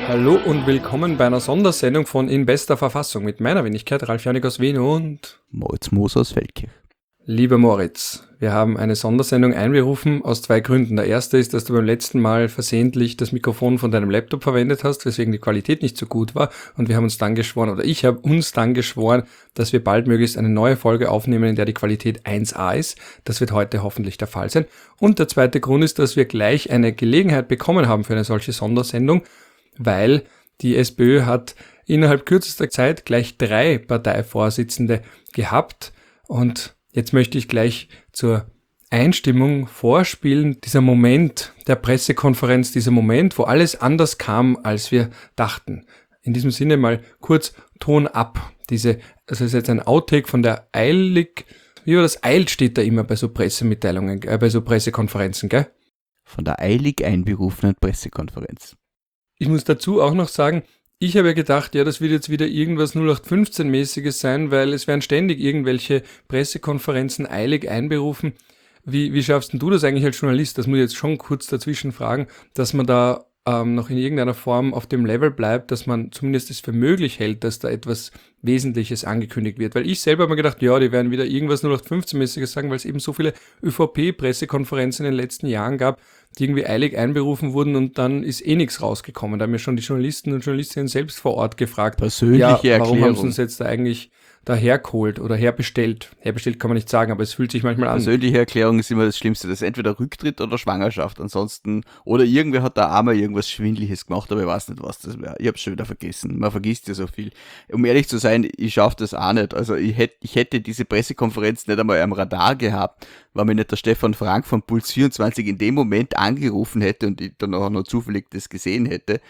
Hallo und willkommen bei einer Sondersendung von In bester Verfassung mit meiner Wenigkeit Ralf Janik aus Wien und Moritz Moos aus Feldkirch. Lieber Moritz, wir haben eine Sondersendung einberufen aus zwei Gründen. Der erste ist, dass du beim letzten Mal versehentlich das Mikrofon von deinem Laptop verwendet hast, weswegen die Qualität nicht so gut war. Und wir haben uns dann geschworen, oder ich habe uns dann geschworen, dass wir baldmöglichst eine neue Folge aufnehmen, in der die Qualität 1A ist. Das wird heute hoffentlich der Fall sein. Und der zweite Grund ist, dass wir gleich eine Gelegenheit bekommen haben für eine solche Sondersendung, weil die SPÖ hat innerhalb kürzester Zeit gleich 3 Parteivorsitzende gehabt. Und jetzt möchte ich gleich zur Einstimmung vorspielen, dieser Moment der Pressekonferenz, dieser Moment, wo alles anders kam, als wir dachten. In diesem Sinne mal kurz Ton ab. Also das ist jetzt ein Outtake von der eilig, wie war das? Eilt steht da immer bei so Pressemitteilungen, bei so Pressekonferenzen, gell? Von der eilig einberufenen Pressekonferenz. Ich muss dazu auch noch sagen, ich habe ja gedacht, ja, das wird jetzt wieder irgendwas 0815-mäßiges sein, weil es werden ständig irgendwelche Pressekonferenzen eilig einberufen. Wie schaffst denn du das eigentlich als Journalist? Das muss ich jetzt schon kurz dazwischen fragen, dass man da noch in irgendeiner Form auf dem Level bleibt, dass man zumindest es für möglich hält, dass da etwas Wesentliches angekündigt wird. Weil ich selber habe mir gedacht, ja, die werden wieder irgendwas 0815-mäßiges sagen, weil es eben so viele ÖVP-Pressekonferenzen in den letzten Jahren gab, die irgendwie eilig einberufen wurden und dann ist eh nichts rausgekommen. Da haben mir schon die Journalisten und Journalistinnen selbst vor Ort gefragt, persönliche ja, warum Erklärung. haben sie uns jetzt da eigentlich dahergeholt oder herbestellt. Herbestellt kann man nicht sagen, aber es fühlt sich manchmal an. Persönliche Erklärung ist immer das Schlimmste. Das ist entweder Rücktritt oder Schwangerschaft. Ansonsten, oder irgendwer hat da einmal irgendwas Schwindliches gemacht, aber ich weiß nicht, was das wäre. Ich hab's schon wieder vergessen. Man vergisst ja so viel. Um ehrlich zu sein, ich schaff das auch nicht. Also ich hätte diese Pressekonferenz nicht einmal am Radar gehabt, weil mir nicht der Stefan Frank von Puls 24 in dem Moment angerufen hätte und ich dann auch noch zufällig das gesehen hätte.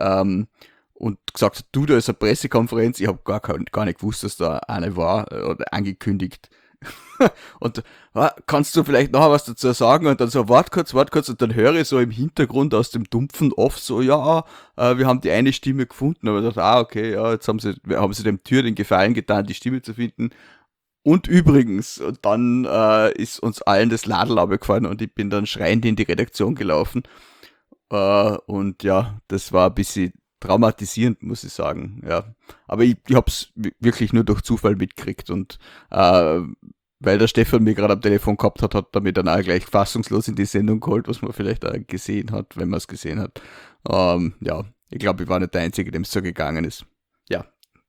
Und gesagt hat, du, da ist eine Pressekonferenz, ich habe gar nicht gewusst, dass da eine war oder angekündigt. Und kannst du vielleicht noch was dazu sagen? Und dann so, wart kurz, und dann höre ich so im Hintergrund aus dem dumpfen Off so, ja, wir haben die eine Stimme gefunden. Aber ich dachte, okay, ja, jetzt haben sie dem Tür den Gefallen getan, die Stimme zu finden. Und übrigens, und dann ist uns allen das Ladl abgefallen und ich bin dann schreiend in die Redaktion gelaufen. Und ja, das war ein bisschen traumatisierend, muss ich sagen, ja. Aber ich habe es wirklich nur durch Zufall mitgekriegt und weil der Stefan mir gerade am Telefon gehabt hat er mich dann auch gleich fassungslos in die Sendung geholt, was man vielleicht auch gesehen hat, wenn man es gesehen hat. Ja, ich glaube, ich war nicht der Einzige, dem es so gegangen ist. Ja.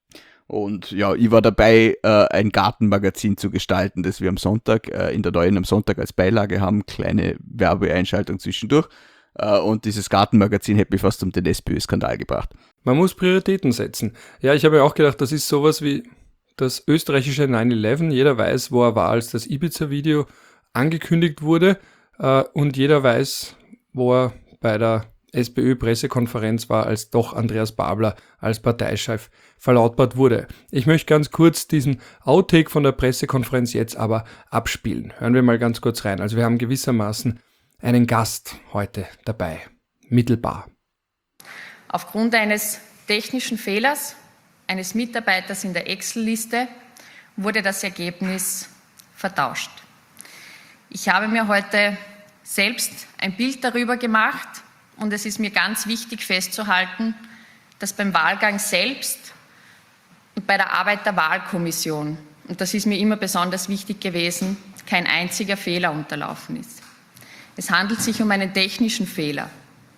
Und ja, ich war dabei, ein Gartenmagazin zu gestalten, das wir am Sonntag, in der Neuen am Sonntag als Beilage haben, kleine Werbeeinschaltung zwischendurch. Und dieses Gartenmagazin hätte mich fast um den SPÖ-Skandal gebracht. Man muss Prioritäten setzen. Ja, ich habe ja auch gedacht, das ist sowas wie das österreichische 9/11. Jeder weiß, wo er war, als das Ibiza-Video angekündigt wurde. Und jeder weiß, wo er bei der SPÖ-Pressekonferenz war, als doch Andreas Babler als Parteichef verlautbart wurde. Ich möchte ganz kurz diesen Outtake von der Pressekonferenz jetzt aber abspielen. Hören wir mal ganz kurz rein. Also wir haben gewissermaßen einen Gast heute dabei, mittelbar. Aufgrund eines technischen Fehlers eines Mitarbeiters in der Excel-Liste wurde das Ergebnis vertauscht. Ich habe mir heute selbst ein Bild darüber gemacht und es ist mir ganz wichtig festzuhalten, dass beim Wahlgang selbst und bei der Arbeit der Wahlkommission, und das ist mir immer besonders wichtig gewesen, kein einziger Fehler unterlaufen ist. Es handelt sich um einen technischen Fehler.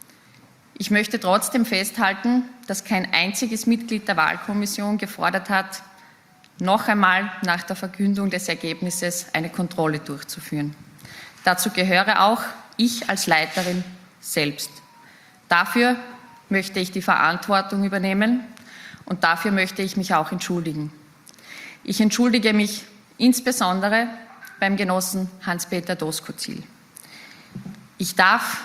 Ich möchte trotzdem festhalten, dass kein einziges Mitglied der Wahlkommission gefordert hat, noch einmal nach der Verkündung des Ergebnisses eine Kontrolle durchzuführen. Dazu gehöre auch ich als Leiterin selbst. Dafür möchte ich die Verantwortung übernehmen und dafür möchte ich mich auch entschuldigen. Ich entschuldige mich insbesondere beim Genossen Hans-Peter Doskozil. Ich darf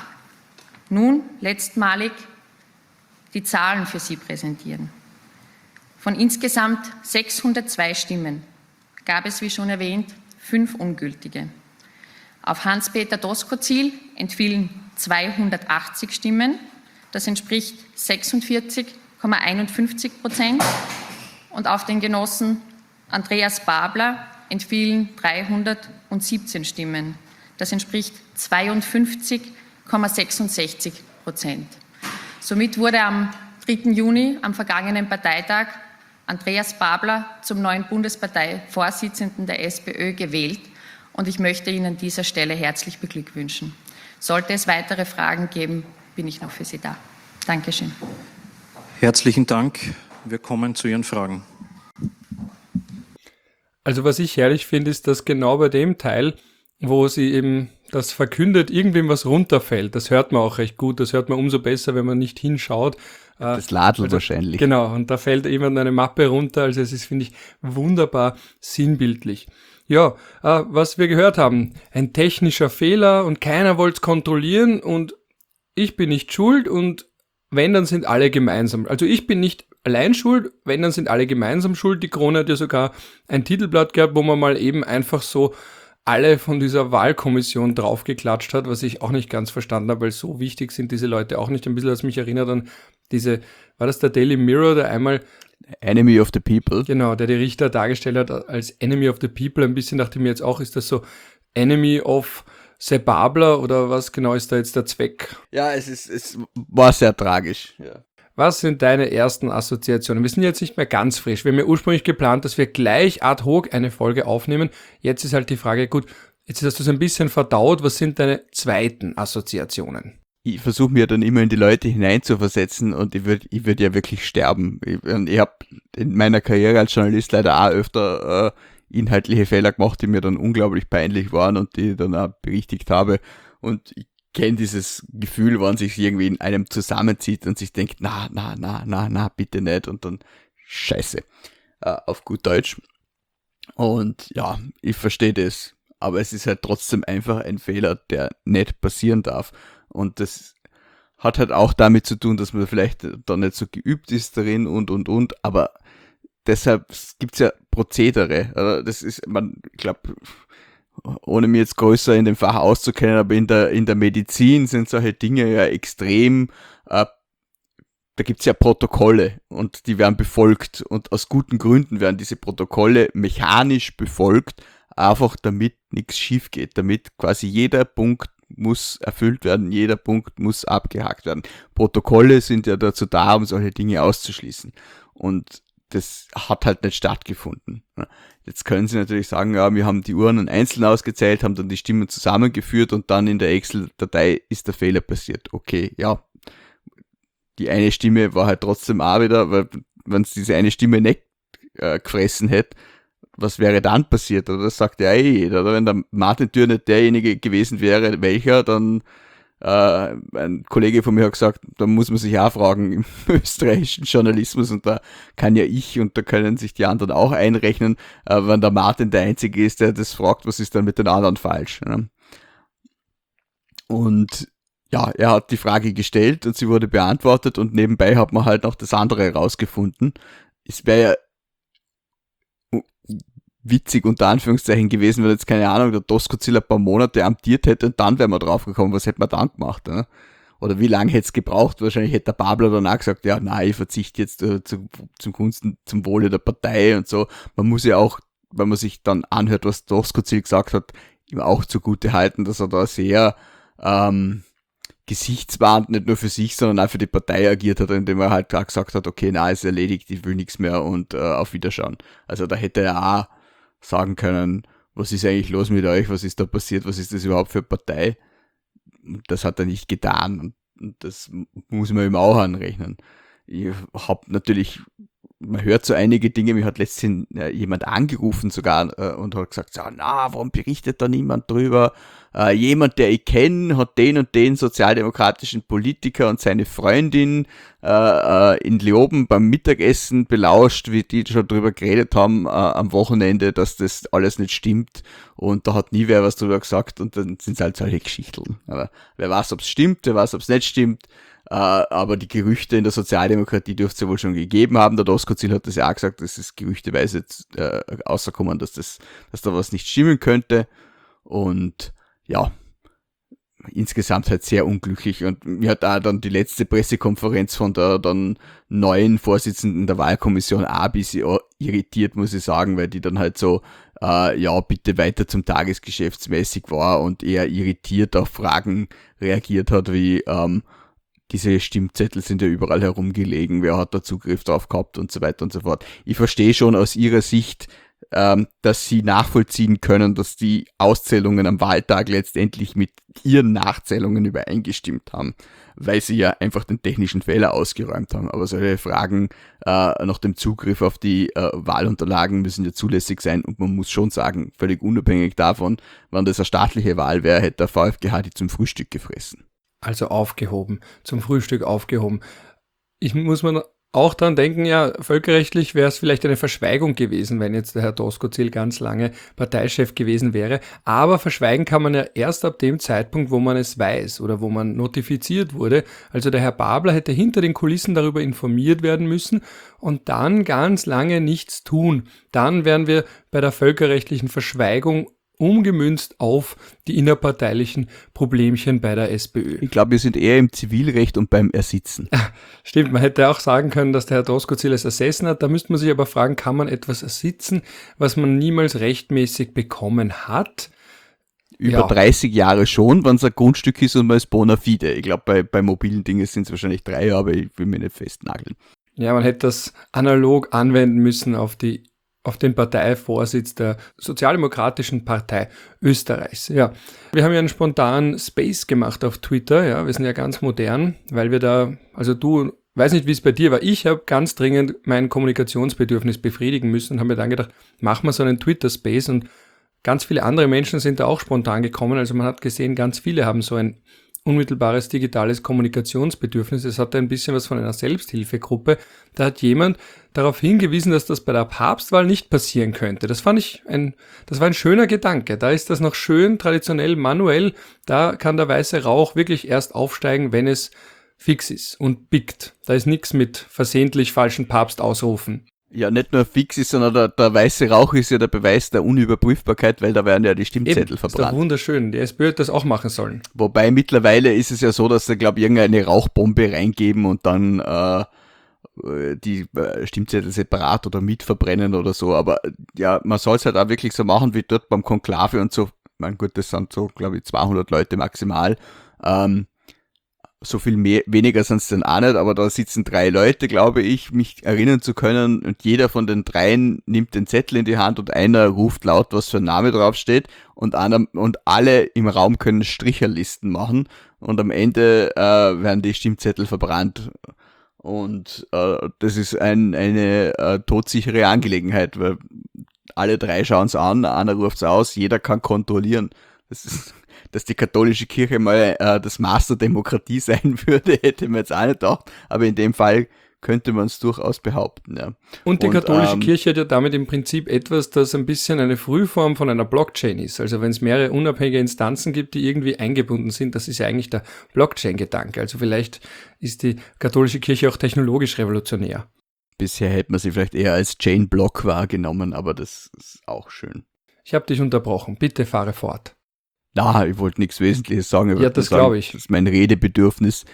nun letztmalig die Zahlen für Sie präsentieren. Von insgesamt 602 Stimmen gab es, wie schon erwähnt, 5 ungültige. Auf Hans-Peter Doskozil entfielen 280 Stimmen, das entspricht 46,51%, und auf den Genossen Andreas Babler entfielen 317 Stimmen. Das entspricht 52,66%. Somit wurde am 3. Juni am vergangenen Parteitag Andreas Babler zum neuen Bundesparteivorsitzenden der SPÖ gewählt und ich möchte ihn an dieser Stelle herzlich beglückwünschen. Sollte es weitere Fragen geben, bin ich noch für Sie da. Dankeschön. Herzlichen Dank. Wir kommen zu Ihren Fragen. Also was ich herrlich finde, ist, dass genau bei dem Teil, wo sie eben das verkündet, irgendwem was runterfällt. Das hört man auch recht gut. Das hört man umso besser, wenn man nicht hinschaut. Das Ladl wahrscheinlich. Genau, und da fällt jemand eine Mappe runter. Also es ist, finde ich, wunderbar sinnbildlich. Ja, was wir gehört haben, ein technischer Fehler und keiner wollte es kontrollieren und ich bin nicht schuld und wenn, dann sind alle gemeinsam. Also ich bin nicht allein schuld, wenn, dann sind alle gemeinsam schuld. Die Krone hat ja sogar ein Titelblatt gehabt, wo man mal eben einfach so alle von dieser Wahlkommission draufgeklatscht hat, was ich auch nicht ganz verstanden habe, weil so wichtig sind diese Leute auch nicht. Ein bisschen, was mich erinnert an war das der Daily Mirror, der einmal Enemy of the People. Genau, der die Richter dargestellt hat als Enemy of the People. Ein bisschen dachte ich mir jetzt auch, ist das so Enemy of Sepp Babler oder was genau ist da jetzt der Zweck? Ja, es war sehr tragisch. Ja. Was sind deine ersten Assoziationen? Wir sind jetzt nicht mehr ganz frisch. Wir haben ja ursprünglich geplant, dass wir gleich ad hoc eine Folge aufnehmen. Jetzt ist halt die Frage, gut, jetzt hast du es ein bisschen verdaut. Was sind deine zweiten Assoziationen? Ich versuche mir dann immer in die Leute hineinzuversetzen und ich würd ja wirklich sterben. Ich habe in meiner Karriere als Journalist leider auch öfter inhaltliche Fehler gemacht, die mir dann unglaublich peinlich waren und die ich dann auch berichtigt habe. Und ich kenne dieses Gefühl, wenn sich irgendwie in einem zusammenzieht und sich denkt, na, bitte nicht und dann Scheiße, auf gut Deutsch. Und ja, ich verstehe das, aber es ist halt trotzdem einfach ein Fehler, der nicht passieren darf. Und das hat halt auch damit zu tun, dass man vielleicht da nicht so geübt ist darin und, aber deshalb gibt's ja Prozedere. Das ist, ich glaube, ohne mich jetzt größer in dem Fach auszukennen, aber in der Medizin sind solche Dinge ja extrem, da gibt's ja Protokolle und die werden befolgt und aus guten Gründen werden diese Protokolle mechanisch befolgt, einfach damit nichts schief geht, damit quasi jeder Punkt muss erfüllt werden, jeder Punkt muss abgehakt werden. Protokolle sind ja dazu da, um solche Dinge auszuschließen und das hat halt nicht stattgefunden. Jetzt können Sie natürlich sagen, ja, wir haben die Urnen einzeln ausgezählt, haben dann die Stimmen zusammengeführt und dann in der Excel-Datei ist der Fehler passiert. Okay, ja, die eine Stimme war halt trotzdem auch wieder, weil wenn es diese eine Stimme nicht gefressen hätte, was wäre dann passiert? Oder das sagt ja jeder. Oder wenn der Martin Thür nicht derjenige gewesen wäre, welcher, dann ein Kollege von mir hat gesagt, da muss man sich auch fragen im österreichischen Journalismus und da kann ja ich und da können sich die anderen auch einrechnen, wenn der Martin der Einzige ist, der das fragt, was ist dann mit den anderen falsch. Ne? Und ja, er hat die Frage gestellt und sie wurde beantwortet und nebenbei hat man halt noch das andere herausgefunden. Es wäre ja witzig unter Anführungszeichen gewesen, wenn jetzt, keine Ahnung, der Doskozil ein paar Monate amtiert hätte und dann wären wir drauf gekommen, was hätte man dann gemacht, ne? Oder wie lange hätte es gebraucht? Wahrscheinlich hätte der Babler dann auch gesagt, ja, nein, ich verzichte jetzt zum Wohle der Partei und so. Man muss ja auch, wenn man sich dann anhört, was Doskozil gesagt hat, ihm auch zugute halten, dass er da sehr gesichtswahrend nicht nur für sich, sondern auch für die Partei agiert hat, indem er halt auch gesagt hat, okay, na, ist erledigt, ich will nichts mehr und auf Wiederschauen. Also da hätte er auch sagen können, was ist eigentlich los mit euch, was ist da passiert, was ist das überhaupt für eine Partei? Das hat er nicht getan und das muss man ihm auch anrechnen. Ich habe natürlich, man hört so einige Dinge, mir hat letztens jemand angerufen sogar und hat gesagt, so, na, warum berichtet da niemand drüber? Jemand, der ich kenne, hat den und den sozialdemokratischen Politiker und seine Freundin in Leoben beim Mittagessen belauscht, wie die schon drüber geredet haben am Wochenende, dass das alles nicht stimmt und da hat nie wer was drüber gesagt und dann sind es halt solche Geschichten. Aber wer weiß, ob es stimmt, wer weiß, ob es nicht stimmt. Aber die Gerüchte in der Sozialdemokratie dürfte es ja wohl schon gegeben haben. Der Doskozil hat das ja auch gesagt, dass es gerüchteweise jetzt rausgekommen, dass da was nicht stimmen könnte. Und ja, insgesamt halt sehr unglücklich. Und mir hat auch dann die letzte Pressekonferenz von der dann neuen Vorsitzenden der Wahlkommission auch ein bisschen irritiert, muss ich sagen, weil die dann halt so, ja, bitte weiter zum Tagesgeschäftsmäßig war und eher irritiert auf Fragen reagiert hat, wie, diese Stimmzettel sind ja überall herumgelegen, wer hat da Zugriff drauf gehabt und so weiter und so fort. Ich verstehe schon aus ihrer Sicht, dass sie nachvollziehen können, dass die Auszählungen am Wahltag letztendlich mit ihren Nachzählungen übereingestimmt haben, weil sie ja einfach den technischen Fehler ausgeräumt haben. Aber solche Fragen nach dem Zugriff auf die Wahlunterlagen müssen ja zulässig sein und man muss schon sagen, völlig unabhängig davon, wenn das eine staatliche Wahl wäre, hätte der VfGH die zum Frühstück gefressen. Also aufgehoben, zum Frühstück aufgehoben. Ich muss mir auch dran denken, ja, völkerrechtlich wäre es vielleicht eine Verschweigung gewesen, wenn jetzt der Herr Doskozil ganz lange Parteichef gewesen wäre. Aber verschweigen kann man ja erst ab dem Zeitpunkt, wo man es weiß oder wo man notifiziert wurde. Also der Herr Babler hätte hinter den Kulissen darüber informiert werden müssen und dann ganz lange nichts tun. Dann wären wir bei der völkerrechtlichen Verschweigung umgemünzt auf die innerparteilichen Problemchen bei der SPÖ. Ich glaube, wir sind eher im Zivilrecht und beim Ersitzen. Stimmt, man hätte auch sagen können, dass der Herr Doskozil es ersessen hat. Da müsste man sich aber fragen, kann man etwas ersitzen, was man niemals rechtmäßig bekommen hat? Über 30 Jahre schon, wenn es ein Grundstück ist und man ist bona fide. Ich glaube, bei mobilen Dingen sind es wahrscheinlich 3 Jahre, aber ich will mich nicht festnageln. Ja, man hätte das analog anwenden müssen auf den Parteivorsitz der Sozialdemokratischen Partei Österreichs. Ja, wir haben ja einen spontanen Space gemacht auf Twitter. Ja, wir sind ja ganz modern, weil wir da, also du, weiß nicht, wie es bei dir war. Ich habe ganz dringend mein Kommunikationsbedürfnis befriedigen müssen und habe mir dann gedacht, machen wir so einen Twitter-Space und ganz viele andere Menschen sind da auch spontan gekommen. Also man hat gesehen, ganz viele haben so ein unmittelbares digitales Kommunikationsbedürfnis. Es hatte ein bisschen was von einer Selbsthilfegruppe. Da hat jemand darauf hingewiesen, dass das bei der Papstwahl nicht passieren könnte. Das war ein schöner Gedanke. Da ist das noch schön traditionell manuell. Da kann der weiße Rauch wirklich erst aufsteigen, wenn es fix ist und biegt. Da ist nichts mit versehentlich falschen Papst ausrufen. Ja, nicht nur fix ist, sondern der weiße Rauch ist ja der Beweis der Unüberprüfbarkeit, weil da werden ja die Stimmzettel verbrannt. Ist doch wunderschön. Die SPÖ hat das auch machen sollen. Wobei mittlerweile ist es ja so, dass sie, glaube ich, irgendeine Rauchbombe reingeben und dann die Stimmzettel separat oder mit verbrennen oder so. Aber ja, man soll es halt auch wirklich so machen wie dort beim Konklave und so. Ich meine, gut, das sind so, glaube ich, 200 Leute maximal. So viel weniger sind es dann auch nicht, aber da sitzen 3 Leute, glaube ich, mich erinnern zu können, und jeder von den 3 nimmt den Zettel in die Hand und einer ruft laut, was für ein Name draufsteht, und alle im Raum können Stricherlisten machen und am Ende werden die Stimmzettel verbrannt. Und das ist eine todsichere Angelegenheit, weil alle 3 schauen es an, einer ruft es aus, jeder kann kontrollieren. Dass die katholische Kirche mal das Maß der Demokratie sein würde, hätte man jetzt auch nicht gedacht, aber in dem Fall könnte man es durchaus behaupten. Ja. Und die katholische Kirche hat ja damit im Prinzip etwas, das ein bisschen eine Frühform von einer Blockchain ist. Also wenn es mehrere unabhängige Instanzen gibt, die irgendwie eingebunden sind, das ist ja eigentlich der Blockchain-Gedanke. Also vielleicht ist die katholische Kirche auch technologisch revolutionär. Bisher hätte man sie vielleicht eher als Chain-Block wahrgenommen, aber das ist auch schön. Ich habe dich unterbrochen. Bitte fahre fort. Na, ich wollte nichts Wesentliches sagen. Ja, das glaube ich. Das ist mein Redebedürfnis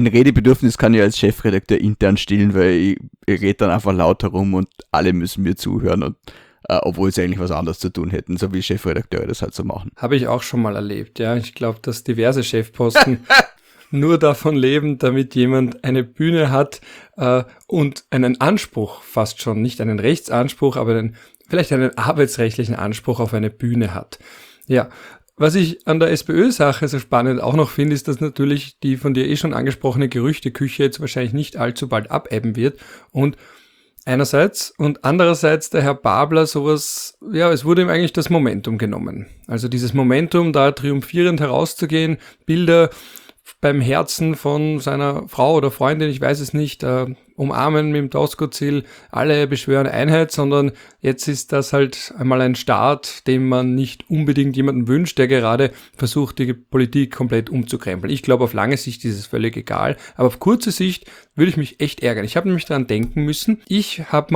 kann ich als Chefredakteur intern stillen, weil ich rede dann einfach laut herum und alle müssen mir zuhören, und obwohl sie eigentlich was anderes zu tun hätten, so wie Chefredakteure das halt so machen. Habe ich auch schon mal erlebt, ja. Ich glaube, dass diverse Chefposten nur davon leben, damit jemand eine Bühne hat und einen Anspruch, fast schon, nicht einen Rechtsanspruch, aber vielleicht einen arbeitsrechtlichen Anspruch auf eine Bühne hat. Ja. Was ich an der SPÖ-Sache so spannend auch noch finde, ist, dass natürlich die von dir schon angesprochene Gerüchteküche jetzt wahrscheinlich nicht allzu bald abebben wird. Und einerseits und andererseits der Herr Babler sowas, ja, es wurde ihm eigentlich das Momentum genommen. Also dieses Momentum, da triumphierend herauszugehen, Bilder beim Herzen von seiner Frau oder Freundin, ich weiß es nicht, umarmen mit dem Doskozil, alle beschwören Einheit, sondern jetzt ist das halt einmal ein Staat, dem man nicht unbedingt jemanden wünscht, der gerade versucht, die Politik komplett umzukrempeln. Ich glaube, auf lange Sicht ist es völlig egal, aber auf kurze Sicht würde ich mich echt ärgern. Ich habe nämlich daran denken müssen, ich habe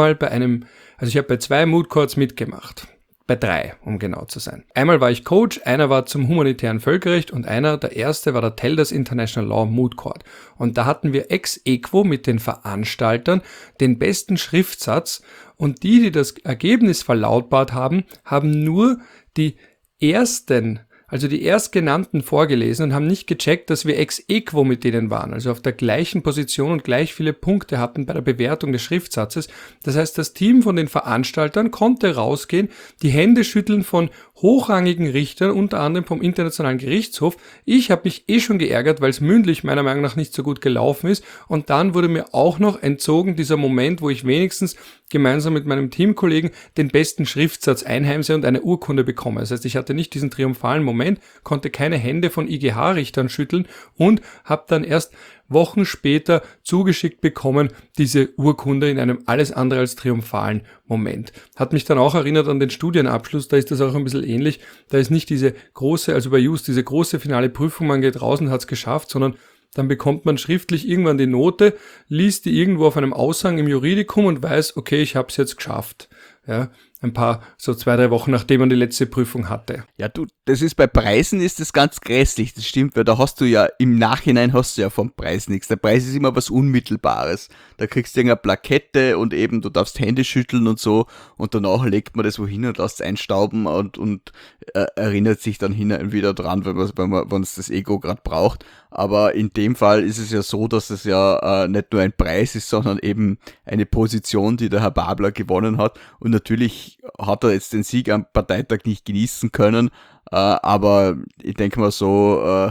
bei 2 Moot Courts mitgemacht. Bei 3, um genau zu sein. Einmal war ich Coach, einer war zum humanitären Völkerrecht und der erste war der Telders International Law Moot Court. Und da hatten wir ex aequo mit den Veranstaltern den besten Schriftsatz, und die das Ergebnis verlautbart haben, haben nur die ersten, also die Erstgenannten vorgelesen und haben nicht gecheckt, dass wir ex aequo mit denen waren, also auf der gleichen Position und gleich viele Punkte hatten bei der Bewertung des Schriftsatzes. Das heißt, das Team von den Veranstaltern konnte rausgehen, die Hände schütteln von hochrangigen Richtern, unter anderem vom Internationalen Gerichtshof. Ich habe mich schon geärgert, weil es mündlich meiner Meinung nach nicht so gut gelaufen ist, und dann wurde mir auch noch entzogen dieser Moment, wo ich wenigstens gemeinsam mit meinem Teamkollegen den besten Schriftsatz einheimse und eine Urkunde bekomme. Das heißt, ich hatte nicht diesen triumphalen Moment, konnte keine Hände von IGH-Richtern schütteln und habe dann erst Wochen später zugeschickt bekommen, diese Urkunde in einem alles andere als triumphalen Moment. Hat mich dann auch erinnert an den Studienabschluss, da ist das auch ein bisschen ähnlich. Da ist nicht diese große, also bei JUS, diese große finale Prüfung, man geht raus und hat es geschafft, sondern dann bekommt man schriftlich irgendwann die Note, liest die irgendwo auf einem Aushang im Juridikum und weiß, okay, ich habe es jetzt geschafft. Ja, so 2-3 Wochen, nachdem man die letzte Prüfung hatte. Ja, du, das ist bei Preisen ist das ganz grässlich, das stimmt, weil da hast du ja, im Nachhinein hast du ja vom Preis nichts. Der Preis ist immer was Unmittelbares. Da kriegst du irgendeine Plakette und eben, du darfst Hände schütteln und so, und danach legt man das wohin und lässt es einstauben und erinnert sich dann hin und wieder dran, wenn es das Ego gerade braucht. Aber in dem Fall ist es ja so, dass es ja nicht nur ein Preis ist, sondern eben eine Position, die der Herr Babler gewonnen hat. Und natürlich hat er jetzt den Sieg am Parteitag nicht genießen können, aber ich denke mal so,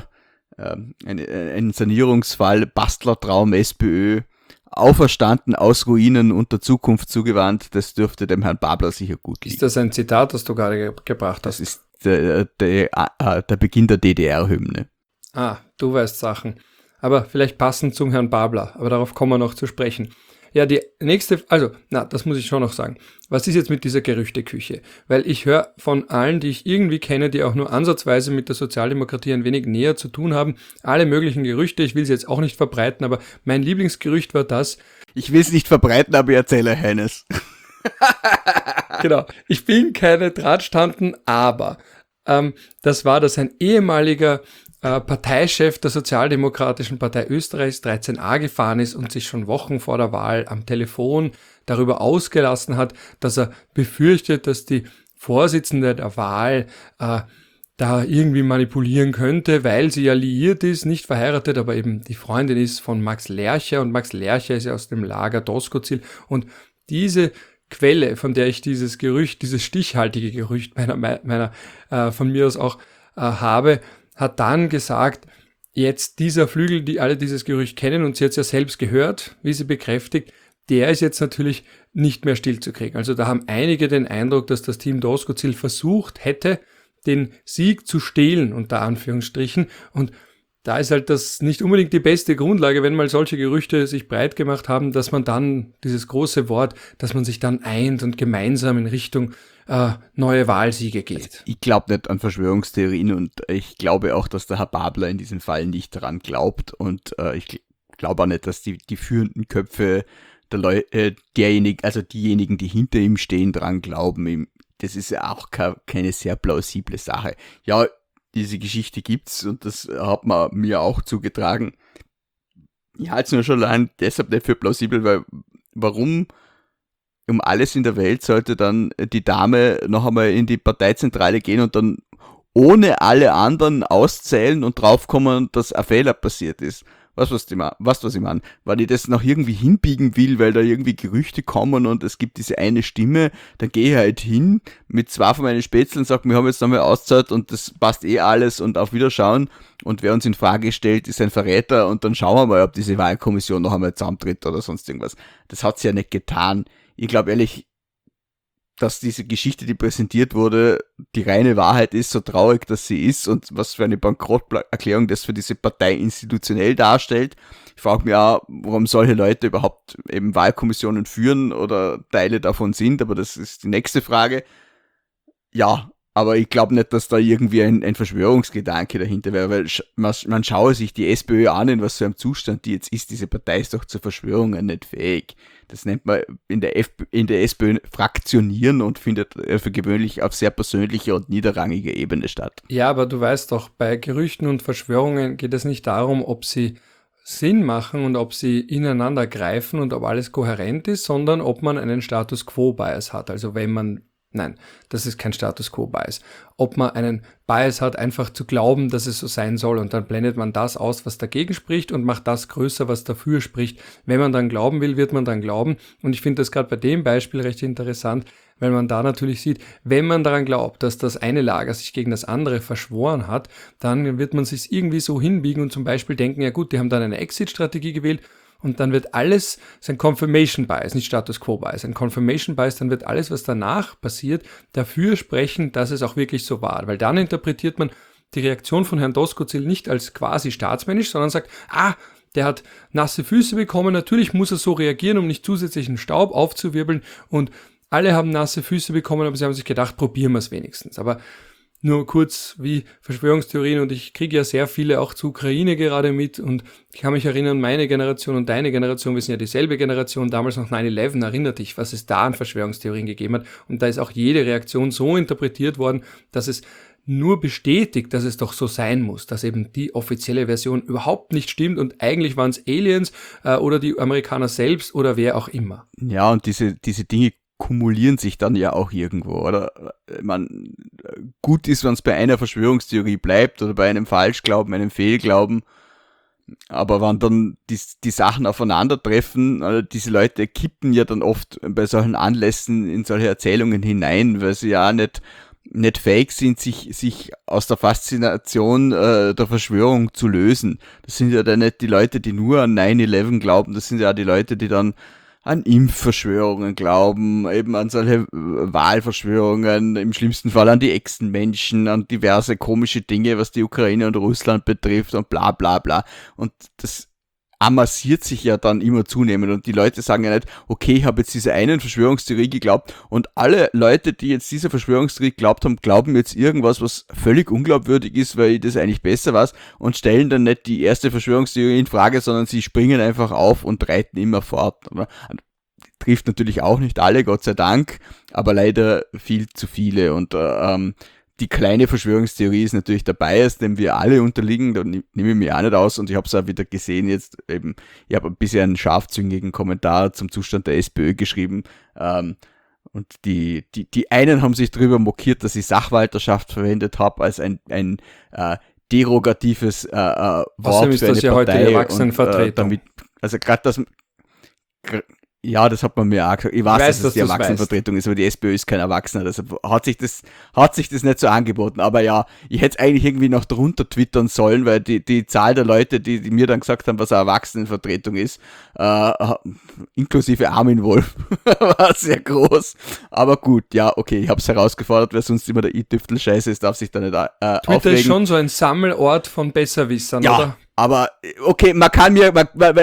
ein Sanierungsfall, Bastlertraum, SPÖ, auferstanden aus Ruinen und der Zukunft zugewandt, das dürfte dem Herrn Babler sicher gut liegen. Ist das ein Zitat, das du gerade gebracht hast? Das ist der Beginn der DDR-Hymne. Ah, du weißt Sachen. Aber vielleicht passend zum Herrn Babler, aber darauf kommen wir noch zu sprechen. Ja, die nächste, das muss ich schon noch sagen. Was ist jetzt mit dieser Gerüchteküche? Weil ich höre von allen, die ich irgendwie kenne, die auch nur ansatzweise mit der Sozialdemokratie ein wenig näher zu tun haben, alle möglichen Gerüchte. Ich will sie jetzt auch nicht verbreiten, aber mein Lieblingsgerücht war das. Ich will es nicht verbreiten, aber ich erzähle Hennes. Genau. Ich bin keine Drahtstanden, aber das war, dass ein ehemaliger Parteichef der Sozialdemokratischen Partei Österreichs 13a gefahren ist und sich schon Wochen vor der Wahl am Telefon darüber ausgelassen hat, dass er befürchtet, dass die Vorsitzende der Wahl da irgendwie manipulieren könnte, weil sie ja liiert ist, nicht verheiratet, aber eben die Freundin ist von Max Lercher, und Max Lercher ist ja aus dem Lager Doskozil, und diese Quelle, von der ich dieses Gerücht, dieses stichhaltige Gerücht von mir aus auch habe, hat dann gesagt, jetzt dieser Flügel, die alle dieses Gerücht kennen, und sie hat es ja selbst gehört, wie sie bekräftigt, der ist jetzt natürlich nicht mehr stillzukriegen. Also da haben einige den Eindruck, dass das Team Doskozil versucht hätte, den Sieg zu stehlen, unter Anführungsstrichen, und da ist halt das nicht unbedingt die beste Grundlage, wenn mal solche Gerüchte sich breit gemacht haben, dass man dann, dieses große Wort, dass man sich dann eint und gemeinsam in Richtung neue Wahlsiege geht. Ich glaube nicht an Verschwörungstheorien, und ich glaube auch, dass der Herr Babler in diesem Fall nicht daran glaubt, und ich glaube auch nicht, dass die führenden Köpfe der diejenigen, die hinter ihm stehen, dran glauben. Das ist ja auch keine sehr plausible Sache. Ja, diese Geschichte gibt's, und das hat man mir auch zugetragen. Ich halte es nur schon allein deshalb nicht für plausibel, weil warum um alles in der Welt sollte dann die Dame noch einmal in die Parteizentrale gehen und dann ohne alle anderen auszählen und draufkommen, dass ein Fehler passiert ist? Was ich meine? Wenn ich das noch irgendwie hinbiegen will, weil da irgendwie Gerüchte kommen und es gibt diese eine Stimme, dann gehe ich halt hin mit 2 von meinen Spätzlen und sage, wir haben jetzt nochmal auszahlt und das passt eh alles und auf Wiederschauen, und wer uns in Frage stellt, ist ein Verräter, und dann schauen wir mal, ob diese Wahlkommission noch einmal zusammentritt oder sonst irgendwas. Das hat sie ja nicht getan. Ich glaube ehrlich, dass diese Geschichte, die präsentiert wurde, die reine Wahrheit ist, so traurig, dass sie ist, und was für eine Bankrotterklärung das für diese Partei institutionell darstellt. Ich frage mich auch, warum solche Leute überhaupt eben Wahlkommissionen führen oder Teile davon sind, aber das ist die nächste Frage. Ja, aber ich glaube nicht, dass da irgendwie ein Verschwörungsgedanke dahinter wäre, weil man schaue sich die SPÖ an, in was für einem Zustand die jetzt ist. Diese Partei ist doch zu Verschwörungen nicht fähig. Das nennt man in der SPÖ Fraktionieren und findet für gewöhnlich auf sehr persönlicher und niederrangiger Ebene statt. Ja, aber du weißt doch, bei Gerüchten und Verschwörungen geht es nicht darum, ob sie Sinn machen und ob sie ineinander greifen und ob alles kohärent ist, sondern ob man einen Status-Quo-Bias hat. Also wenn man Nein, das ist kein Status Quo Bias. Ob man einen Bias hat, einfach zu glauben, dass es so sein soll, und dann blendet man das aus, was dagegen spricht, und macht das größer, was dafür spricht. Wenn man dann glauben will, wird man dann glauben. Und ich finde das gerade bei dem Beispiel recht interessant, weil man da natürlich sieht, wenn man daran glaubt, dass das eine Lager sich gegen das andere verschworen hat, dann wird man sich irgendwie so hinbiegen und zum Beispiel denken, ja gut, die haben dann eine Exit-Strategie gewählt, und dann wird alles, das ist ein Confirmation Bias, nicht Status Quo Bias, ein Confirmation Bias, dann wird alles, was danach passiert, dafür sprechen, dass es auch wirklich so war. Weil dann interpretiert man die Reaktion von Herrn Doskozil nicht als quasi staatsmännisch, sondern sagt, der hat nasse Füße bekommen, natürlich muss er so reagieren, um nicht zusätzlichen Staub aufzuwirbeln, und alle haben nasse Füße bekommen, aber sie haben sich gedacht, probieren wir es wenigstens. Aber nur kurz wie Verschwörungstheorien, und ich kriege ja sehr viele auch zur Ukraine gerade mit, und ich kann mich erinnern, meine Generation und deine Generation, wir sind ja dieselbe Generation, damals nach 9/11, erinnert dich, was es da an Verschwörungstheorien gegeben hat, und da ist auch jede Reaktion so interpretiert worden, dass es nur bestätigt, dass es doch so sein muss, dass eben die offizielle Version überhaupt nicht stimmt und eigentlich waren es Aliens oder die Amerikaner selbst oder wer auch immer. Ja, und diese Dinge kumulieren sich dann ja auch irgendwo, oder? Gut ist, wenn es bei einer Verschwörungstheorie bleibt oder bei einem Falschglauben, einem Fehlglauben, aber wenn dann die Sachen aufeinandertreffen, also diese Leute kippen ja dann oft bei solchen Anlässen in solche Erzählungen hinein, weil sie ja nicht fähig sind, sich aus der Faszination der Verschwörung zu lösen. Das sind ja dann nicht die Leute, die nur an 9/11 glauben, das sind ja auch die Leute, die dann an Impfverschwörungen glauben, eben an solche Wahlverschwörungen, im schlimmsten Fall an die Echsenmenschen, an diverse komische Dinge, was die Ukraine und Russland betrifft und bla bla bla. Und das amassiert sich ja dann immer zunehmend, und die Leute sagen ja nicht, okay, ich habe jetzt diese einen Verschwörungstheorie geglaubt, und alle Leute, die jetzt dieser Verschwörungstheorie geglaubt haben, glauben jetzt irgendwas, was völlig unglaubwürdig ist, weil ich das eigentlich besser weiß, und stellen dann nicht die erste Verschwörungstheorie in Frage, sondern sie springen einfach auf und reiten immer fort. Trifft natürlich auch nicht alle, Gott sei Dank, aber leider viel zu viele, und die kleine Verschwörungstheorie ist natürlich der Bias, dem wir alle unterliegen, da nehme ich mich auch nicht aus, und ich habe es auch wieder gesehen jetzt eben, ich habe bisher einen scharfzüngigen Kommentar zum Zustand der SPÖ geschrieben, und die einen haben sich darüber mokiert, dass ich Sachwalterschaft verwendet habe als ein derogatives Wort Außerdem ist für eine das ja Partei, heute die Erwachsenenvertretung. damit, also gerade das, ja, das hat man mir auch gesagt. Ich weiß, dass es die Erwachsenenvertretung ist, aber die SPÖ ist kein Erwachsener, deshalb hat sich das nicht so angeboten. Aber ja, ich hätte es eigentlich irgendwie noch drunter twittern sollen, weil die Zahl der Leute, die mir dann gesagt haben, was eine Erwachsenenvertretung ist, inklusive Armin Wolf, war sehr groß. Aber gut, ja, okay, ich habe es herausgefordert, wer sonst immer der i-Tüftel-Scheiße ist, darf sich da nicht Twitter aufregen. ist schon so ein Sammelort von Besserwissern, ja, oder? Aber okay, man kann mir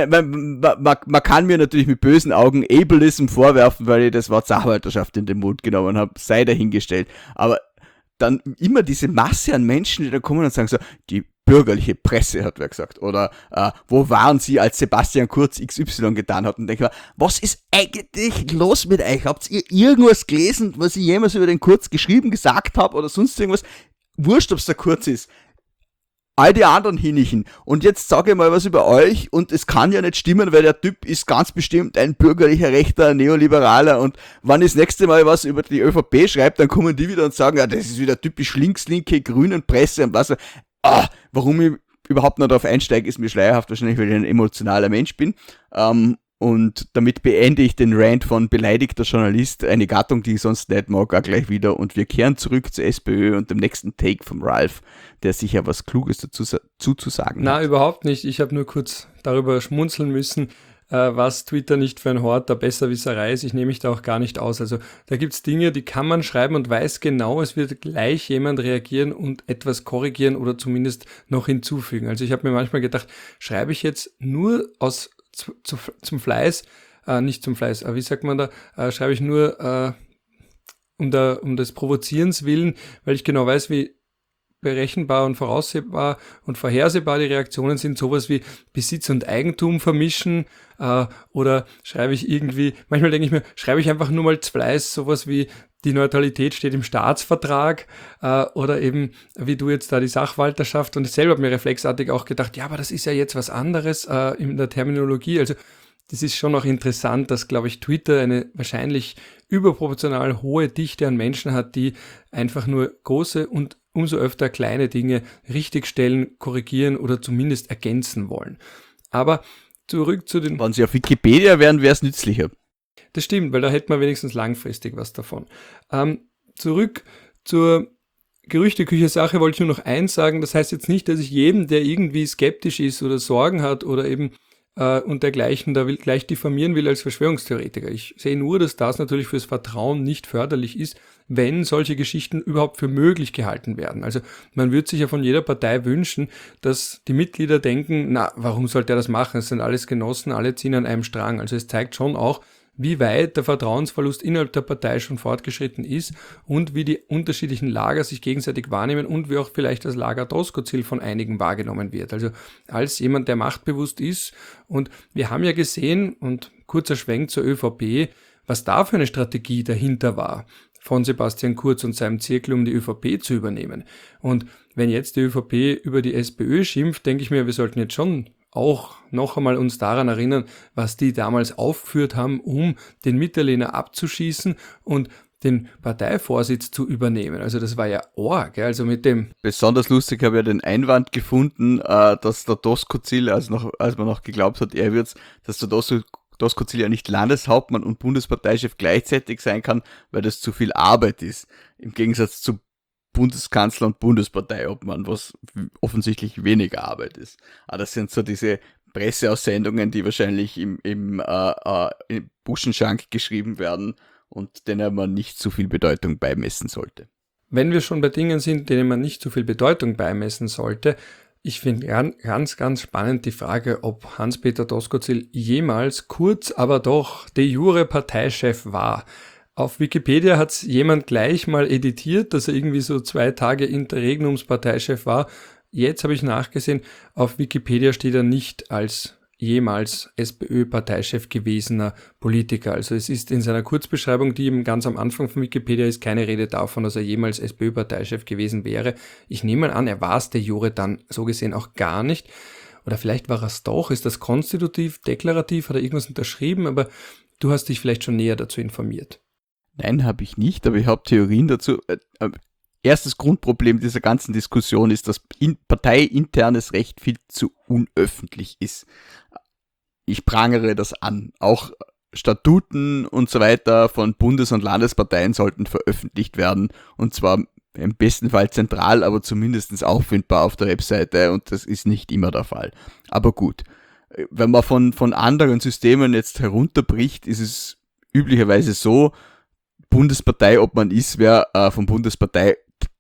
natürlich mit bösen Augen Ableism vorwerfen, weil ich das Wort Sachwalterschaft in den Mund genommen habe, sei dahingestellt. Aber dann immer diese Masse an Menschen, die da kommen und sagen so, die bürgerliche Presse, hat wer gesagt, oder wo waren sie, als Sebastian Kurz XY getan hat, und denke mir, was ist eigentlich los mit euch? Habt ihr irgendwas gelesen, was ich jemals über den Kurz geschrieben, gesagt habe oder sonst irgendwas? Wurscht, ob es der Kurz ist. All die anderen Hinichen. Und jetzt sage ich mal was über euch, und es kann ja nicht stimmen, weil der Typ ist ganz bestimmt ein bürgerlicher, rechter, Neoliberaler, und wenn ich das nächste Mal was über die ÖVP schreibe, dann kommen die wieder und sagen, ja, das ist wieder typisch links-linke, grünen Presse und was. Warum ich überhaupt noch darauf einsteige, ist mir schleierhaft, wahrscheinlich, weil ich ein emotionaler Mensch bin. Und damit beende ich den Rant von beleidigter Journalist, eine Gattung, die ich sonst nicht mag, auch gleich wieder. Und wir kehren zurück zur SPÖ und dem nächsten Take vom Ralf, der sicher was Kluges dazu zu sagen hat. Na, überhaupt nicht. Ich habe nur kurz darüber schmunzeln müssen, was Twitter nicht für ein Hort der Besserwisserei ist. Ich nehme mich da auch gar nicht aus. Also da gibt's Dinge, die kann man schreiben und weiß genau, es wird gleich jemand reagieren und etwas korrigieren oder zumindest noch hinzufügen. Also ich habe mir manchmal gedacht, schreibe ich jetzt nur zum Fleiß, nicht zum Fleiß, wie sagt man da, schreibe ich nur um des Provozierens willen, weil ich genau weiß, wie berechenbar und voraussehbar und vorhersehbar die Reaktionen sind, sowas wie Besitz und Eigentum vermischen, oder schreibe ich irgendwie, manchmal denke ich mir, schreibe ich einfach nur mal Fleiß, sowas wie die Neutralität steht im Staatsvertrag, oder eben, wie du jetzt da die Sachwalterschaft, und ich selber habe mir reflexartig auch gedacht, ja, aber das ist ja jetzt was anderes in der Terminologie, also das ist schon auch interessant, dass, glaube ich, Twitter eine wahrscheinlich überproportional hohe Dichte an Menschen hat, die einfach nur große und umso öfter kleine Dinge richtigstellen, korrigieren oder zumindest ergänzen wollen. Aber zurück zu den... Wenn sie auf Wikipedia wären, wäre es nützlicher. Das stimmt, weil da hätte man wenigstens langfristig was davon. Zurück zur Gerüchteküche-Sache wollte ich nur noch eins sagen. Das heißt jetzt nicht, dass ich jedem, der irgendwie skeptisch ist oder Sorgen hat oder eben und dergleichen, da gleich diffamieren will als Verschwörungstheoretiker. Ich sehe nur, dass das natürlich fürs Vertrauen nicht förderlich ist, wenn solche Geschichten überhaupt für möglich gehalten werden. Also man würde sich ja von jeder Partei wünschen, dass die Mitglieder denken, na, warum sollte er das machen? Es sind alles Genossen, alle ziehen an einem Strang. Also es zeigt schon auch, wie weit der Vertrauensverlust innerhalb der Partei schon fortgeschritten ist und wie die unterschiedlichen Lager sich gegenseitig wahrnehmen und wie auch vielleicht das Lager Doskozil von einigen wahrgenommen wird. Also als jemand, der machtbewusst ist. Und wir haben ja gesehen, und kurzer Schwenk zur ÖVP, was da für eine Strategie dahinter war, von Sebastian Kurz und seinem Zirkel, um die ÖVP zu übernehmen. Und wenn jetzt die ÖVP über die SPÖ schimpft, denke ich mir, wir sollten jetzt schon auch noch einmal uns daran erinnern, was die damals aufgeführt haben, um den Mitterlehner abzuschießen und den Parteivorsitz zu übernehmen. Also das war ja arg, also mit dem... Besonders lustig habe ich ja den Einwand gefunden, dass der Doskozil, als man noch geglaubt hat, er wird's, dass der Doskozil ja nicht Landeshauptmann und Bundesparteichef gleichzeitig sein kann, weil das zu viel Arbeit ist. Im Gegensatz zu Bundeskanzler und Bundesparteiobmann, was offensichtlich weniger Arbeit ist. Aber das sind so diese Presseaussendungen, die wahrscheinlich im Buschenschank geschrieben werden und denen man nicht zu viel Bedeutung beimessen sollte. Wenn wir schon bei Dingen sind, denen man nicht zu viel Bedeutung beimessen sollte, ich finde ganz, ganz spannend die Frage, ob Hans-Peter Doskozil jemals kurz, aber doch de jure Parteichef war. Auf Wikipedia hat es jemand gleich mal editiert, dass er irgendwie so 2 Tage Interregnums-Parteichef war. Jetzt habe ich nachgesehen, auf Wikipedia steht er nicht als jemals SPÖ-Parteichef gewesener Politiker. Also es ist in seiner Kurzbeschreibung, die eben ganz am Anfang von Wikipedia ist, keine Rede davon, dass er jemals SPÖ-Parteichef gewesen wäre. Ich nehme mal an, er war es de jure dann so gesehen auch gar nicht. Oder vielleicht war er es doch. Ist das konstitutiv, deklarativ, hat er irgendwas unterschrieben? Aber du hast dich vielleicht schon näher dazu informiert. Nein, habe ich nicht, aber ich habe Theorien dazu. Erstes Grundproblem dieser ganzen Diskussion ist, dass parteiinternes Recht viel zu unöffentlich ist. Ich prangere das an. Auch Statuten und so weiter von Bundes- und Landesparteien sollten veröffentlicht werden, und zwar im besten Fall zentral, aber zumindest auffindbar auf der Webseite, und das ist nicht immer der Fall. Aber gut, wenn man von anderen Systemen jetzt herunterbricht, ist es üblicherweise so, Bundespartei, ob man ist, wer vom Bundesparteitag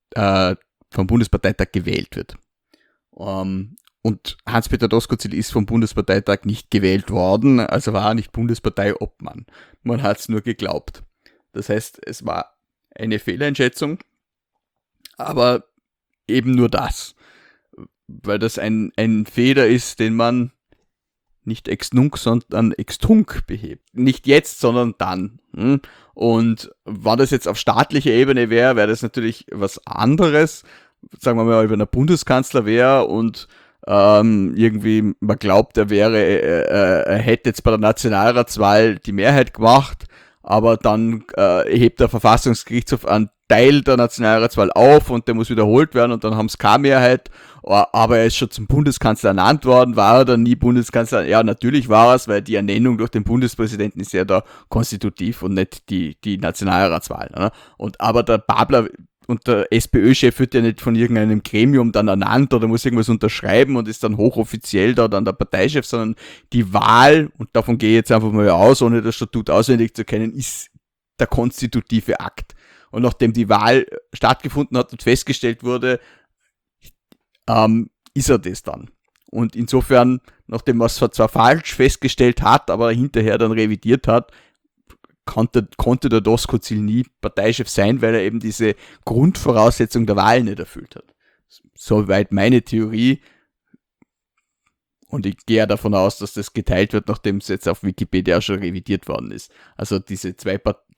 gewählt wird. Und Hans-Peter Doskozil ist vom Bundesparteitag nicht gewählt worden, also war er nicht Bundesparteiobmann. Man hat es nur geglaubt. Das heißt, es war eine Fehleinschätzung, aber eben nur das. Weil das ein Fehler ist, den man nicht ex nunc, sondern ex tunc behebt. Nicht jetzt, sondern dann. Und wenn das jetzt auf staatlicher Ebene wäre, wäre das natürlich was anderes. Sagen wir mal, wenn er Bundeskanzler wäre und irgendwie man glaubt, er hätte jetzt bei der Nationalratswahl die Mehrheit gemacht, aber dann hebt der Verfassungsgerichtshof einen Teil der Nationalratswahl auf und der muss wiederholt werden und dann haben sie keine Mehrheit, aber er ist schon zum Bundeskanzler ernannt worden. War er dann nie Bundeskanzler? Ja, natürlich war er es, weil die Ernennung durch den Bundespräsidenten ist ja da konstitutiv und nicht die Nationalratswahl. Ne? Aber der Babler und der SPÖ-Chef wird ja nicht von irgendeinem Gremium dann ernannt oder muss irgendwas unterschreiben und ist dann hochoffiziell da dann der Parteichef, sondern die Wahl, und davon gehe ich jetzt einfach mal aus, ohne das Statut auswendig zu kennen, ist der konstitutive Akt. Und nachdem die Wahl stattgefunden hat und festgestellt wurde, ist er das dann. Und insofern, nachdem man es zwar falsch festgestellt hat, aber hinterher dann revidiert hat, konnte der Doskozil nie Parteichef sein, weil er eben diese Grundvoraussetzung der Wahl nicht erfüllt hat. Soweit meine Theorie. Und ich gehe davon aus, dass das geteilt wird, nachdem es jetzt auf Wikipedia auch schon revidiert worden ist. Also diese zwei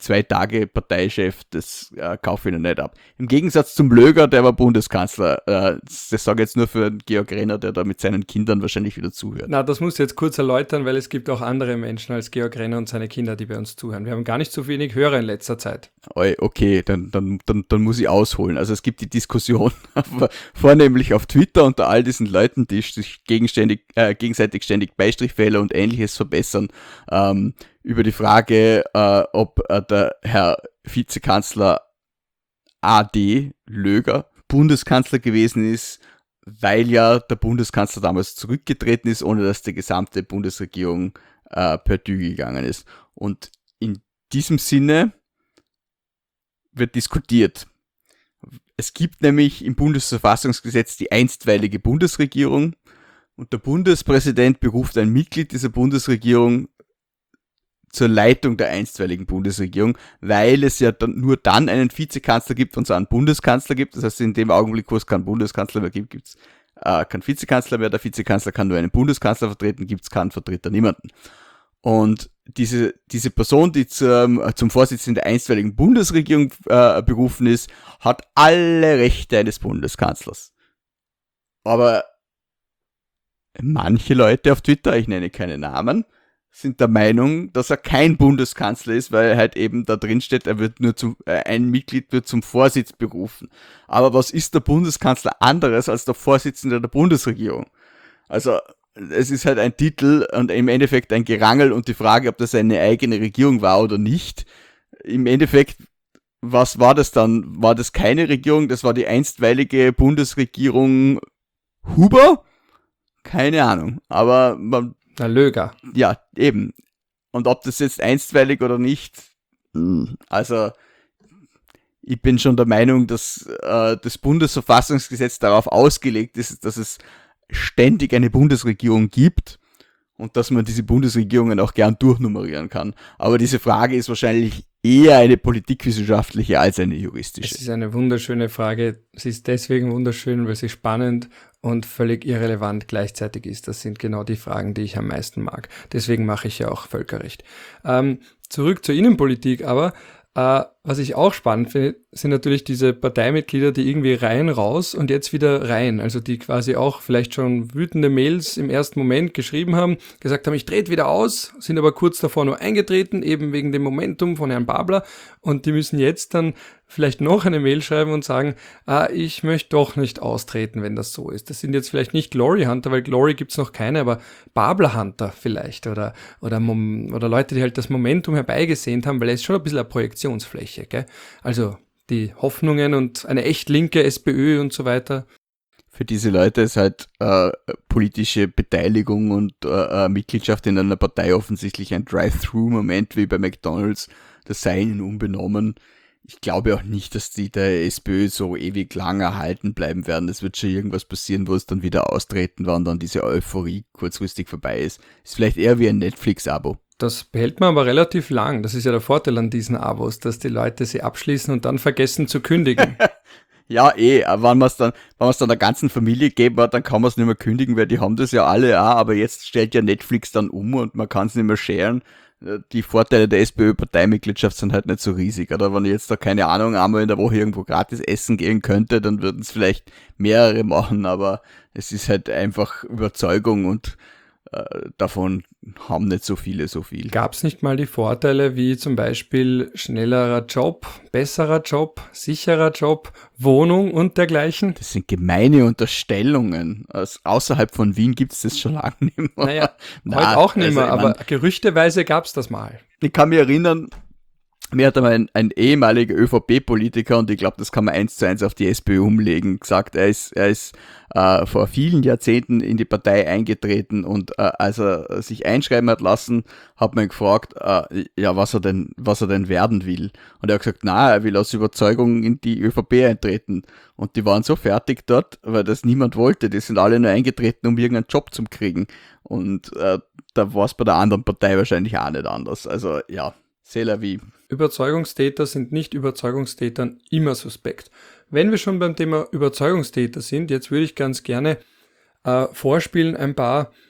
2-Tage-Parteichef, das kaufe ich noch nicht ab. Im Gegensatz zum Löger, der war Bundeskanzler. Das sage ich jetzt nur für Georg Renner, der da mit seinen Kindern wahrscheinlich wieder zuhört. Na, das musst du jetzt kurz erläutern, weil es gibt auch andere Menschen als Georg Renner und seine Kinder, die bei uns zuhören. Wir haben gar nicht so wenig Hörer in letzter Zeit. Okay, dann muss ich ausholen. Also es gibt die Diskussion vornehmlich auf Twitter unter all diesen Leuten, die sich gegenseitig ständig Beistrichfehler und Ähnliches verbessern, über die Frage, ob der Herr Vizekanzler AD Löger Bundeskanzler gewesen ist, weil ja der Bundeskanzler damals zurückgetreten ist, ohne dass die gesamte Bundesregierung perdu gegangen ist. Und in diesem Sinne wird diskutiert. Es gibt nämlich im Bundesverfassungsgesetz die einstweilige Bundesregierung und der Bundespräsident beruft ein Mitglied dieser Bundesregierung zur Leitung der einstweiligen Bundesregierung, weil es ja nur dann einen Vizekanzler gibt und so einen Bundeskanzler gibt. Das heißt, in dem Augenblick, wo es keinen Bundeskanzler mehr gibt, gibt es keinen Vizekanzler mehr. Der Vizekanzler kann nur einen Bundeskanzler vertreten, gibt es keinen Vertreter, niemanden. Und diese Person, die zum Vorsitzenden der einstweiligen Bundesregierung berufen ist, hat alle Rechte eines Bundeskanzlers. Aber manche Leute auf Twitter, ich nenne keine Namen, sind der Meinung, dass er kein Bundeskanzler ist, weil halt eben da drin steht, ein Mitglied wird zum Vorsitz berufen. Aber was ist der Bundeskanzler anderes als der Vorsitzende der Bundesregierung? Also es ist halt ein Titel und im Endeffekt ein Gerangel und die Frage, ob das eine eigene Regierung war oder nicht. Im Endeffekt, was war das dann? War das keine Regierung? Das war die einstweilige Bundesregierung Huber? Keine Ahnung. Aber Der Löger. ja, eben. Und ob das jetzt einstweilig oder nicht, also ich bin schon der Meinung, dass das Bundesverfassungsgesetz darauf ausgelegt ist, dass es ständig eine Bundesregierung gibt und dass man diese Bundesregierungen auch gern durchnummerieren kann. Aber diese Frage ist wahrscheinlich eher eine politikwissenschaftliche als eine juristische. Es ist eine wunderschöne Frage. Sie ist deswegen wunderschön, weil sie spannend und völlig irrelevant gleichzeitig ist. Das sind genau die Fragen, die ich am meisten mag. Deswegen mache ich ja auch Völkerrecht. Zurück zur Innenpolitik aber. Was ich auch spannend finde, sind natürlich diese Parteimitglieder, die irgendwie rein, raus und jetzt wieder rein. Also die quasi auch vielleicht schon wütende Mails im ersten Moment geschrieben haben, gesagt haben, ich trete wieder aus, sind aber kurz davor nur eingetreten, eben wegen dem Momentum von Herrn Babler. Und die müssen jetzt dann vielleicht noch eine Mail schreiben und sagen, ich möchte doch nicht austreten, wenn das so ist. Das sind jetzt vielleicht nicht Glory Hunter, weil Glory gibt's noch keine, aber Babler Hunter vielleicht oder Leute, die halt das Momentum herbeigesehnt haben, weil er ist schon ein bisschen eine Projektionsfläche, gell? Also die Hoffnungen und eine echt linke SPÖ und so weiter. Für diese Leute ist halt politische Beteiligung und Mitgliedschaft in einer Partei offensichtlich ein Drive-Thru-Moment wie bei McDonald's. Das sei ihnen unbenommen. Ich glaube auch nicht, dass die der SPÖ so ewig lang erhalten bleiben werden. Es wird schon irgendwas passieren, wo es dann wieder austreten war und dann diese Euphorie kurzfristig vorbei ist. Ist vielleicht eher wie ein Netflix-Abo. Das behält man aber relativ lang. Das ist ja der Vorteil an diesen Abos, dass die Leute sie abschließen und dann vergessen zu kündigen. Ja, wenn man es dann der ganzen Familie geben hat, dann kann man es nicht mehr kündigen, weil die haben das ja alle auch, aber jetzt stellt ja Netflix dann um und man kann es nicht mehr sharen. Die Vorteile der SPÖ-Parteimitgliedschaft sind halt nicht so riesig, oder? Wenn ich jetzt da, keine Ahnung, einmal in der Woche irgendwo gratis essen gehen könnte, dann würden es vielleicht mehrere machen, aber es ist halt einfach Überzeugung und davon haben nicht so viele so viel. Gab es nicht mal die Vorteile wie zum Beispiel schnellerer Job, besserer Job, sicherer Job, Wohnung und dergleichen? Das sind gemeine Unterstellungen. Außerhalb von Wien gibt es das schon lange nicht mehr. Naja, heute auch nicht mehr, aber gerüchteweise gab es das mal. Ich kann mich erinnern, mir hat einmal ein ehemaliger ÖVP-Politiker, und ich glaube, das kann man 1:1 auf die SPÖ umlegen, gesagt, er ist vor vielen Jahrzehnten in die Partei eingetreten und als er sich einschreiben hat lassen, hat man ihn gefragt, was er denn werden will. Und er hat gesagt, er will aus Überzeugung in die ÖVP eintreten. Und die waren so fertig dort, weil das niemand wollte. Die sind alle nur eingetreten, um irgendeinen Job zu kriegen. Und da war es bei der anderen Partei wahrscheinlich auch nicht anders. Also ja, c'est la vie. Überzeugungstäter sind nicht Überzeugungstätern immer suspekt. Wenn wir schon beim Thema Überzeugungstäter sind, jetzt würde ich ganz gerne vorspielen ein paar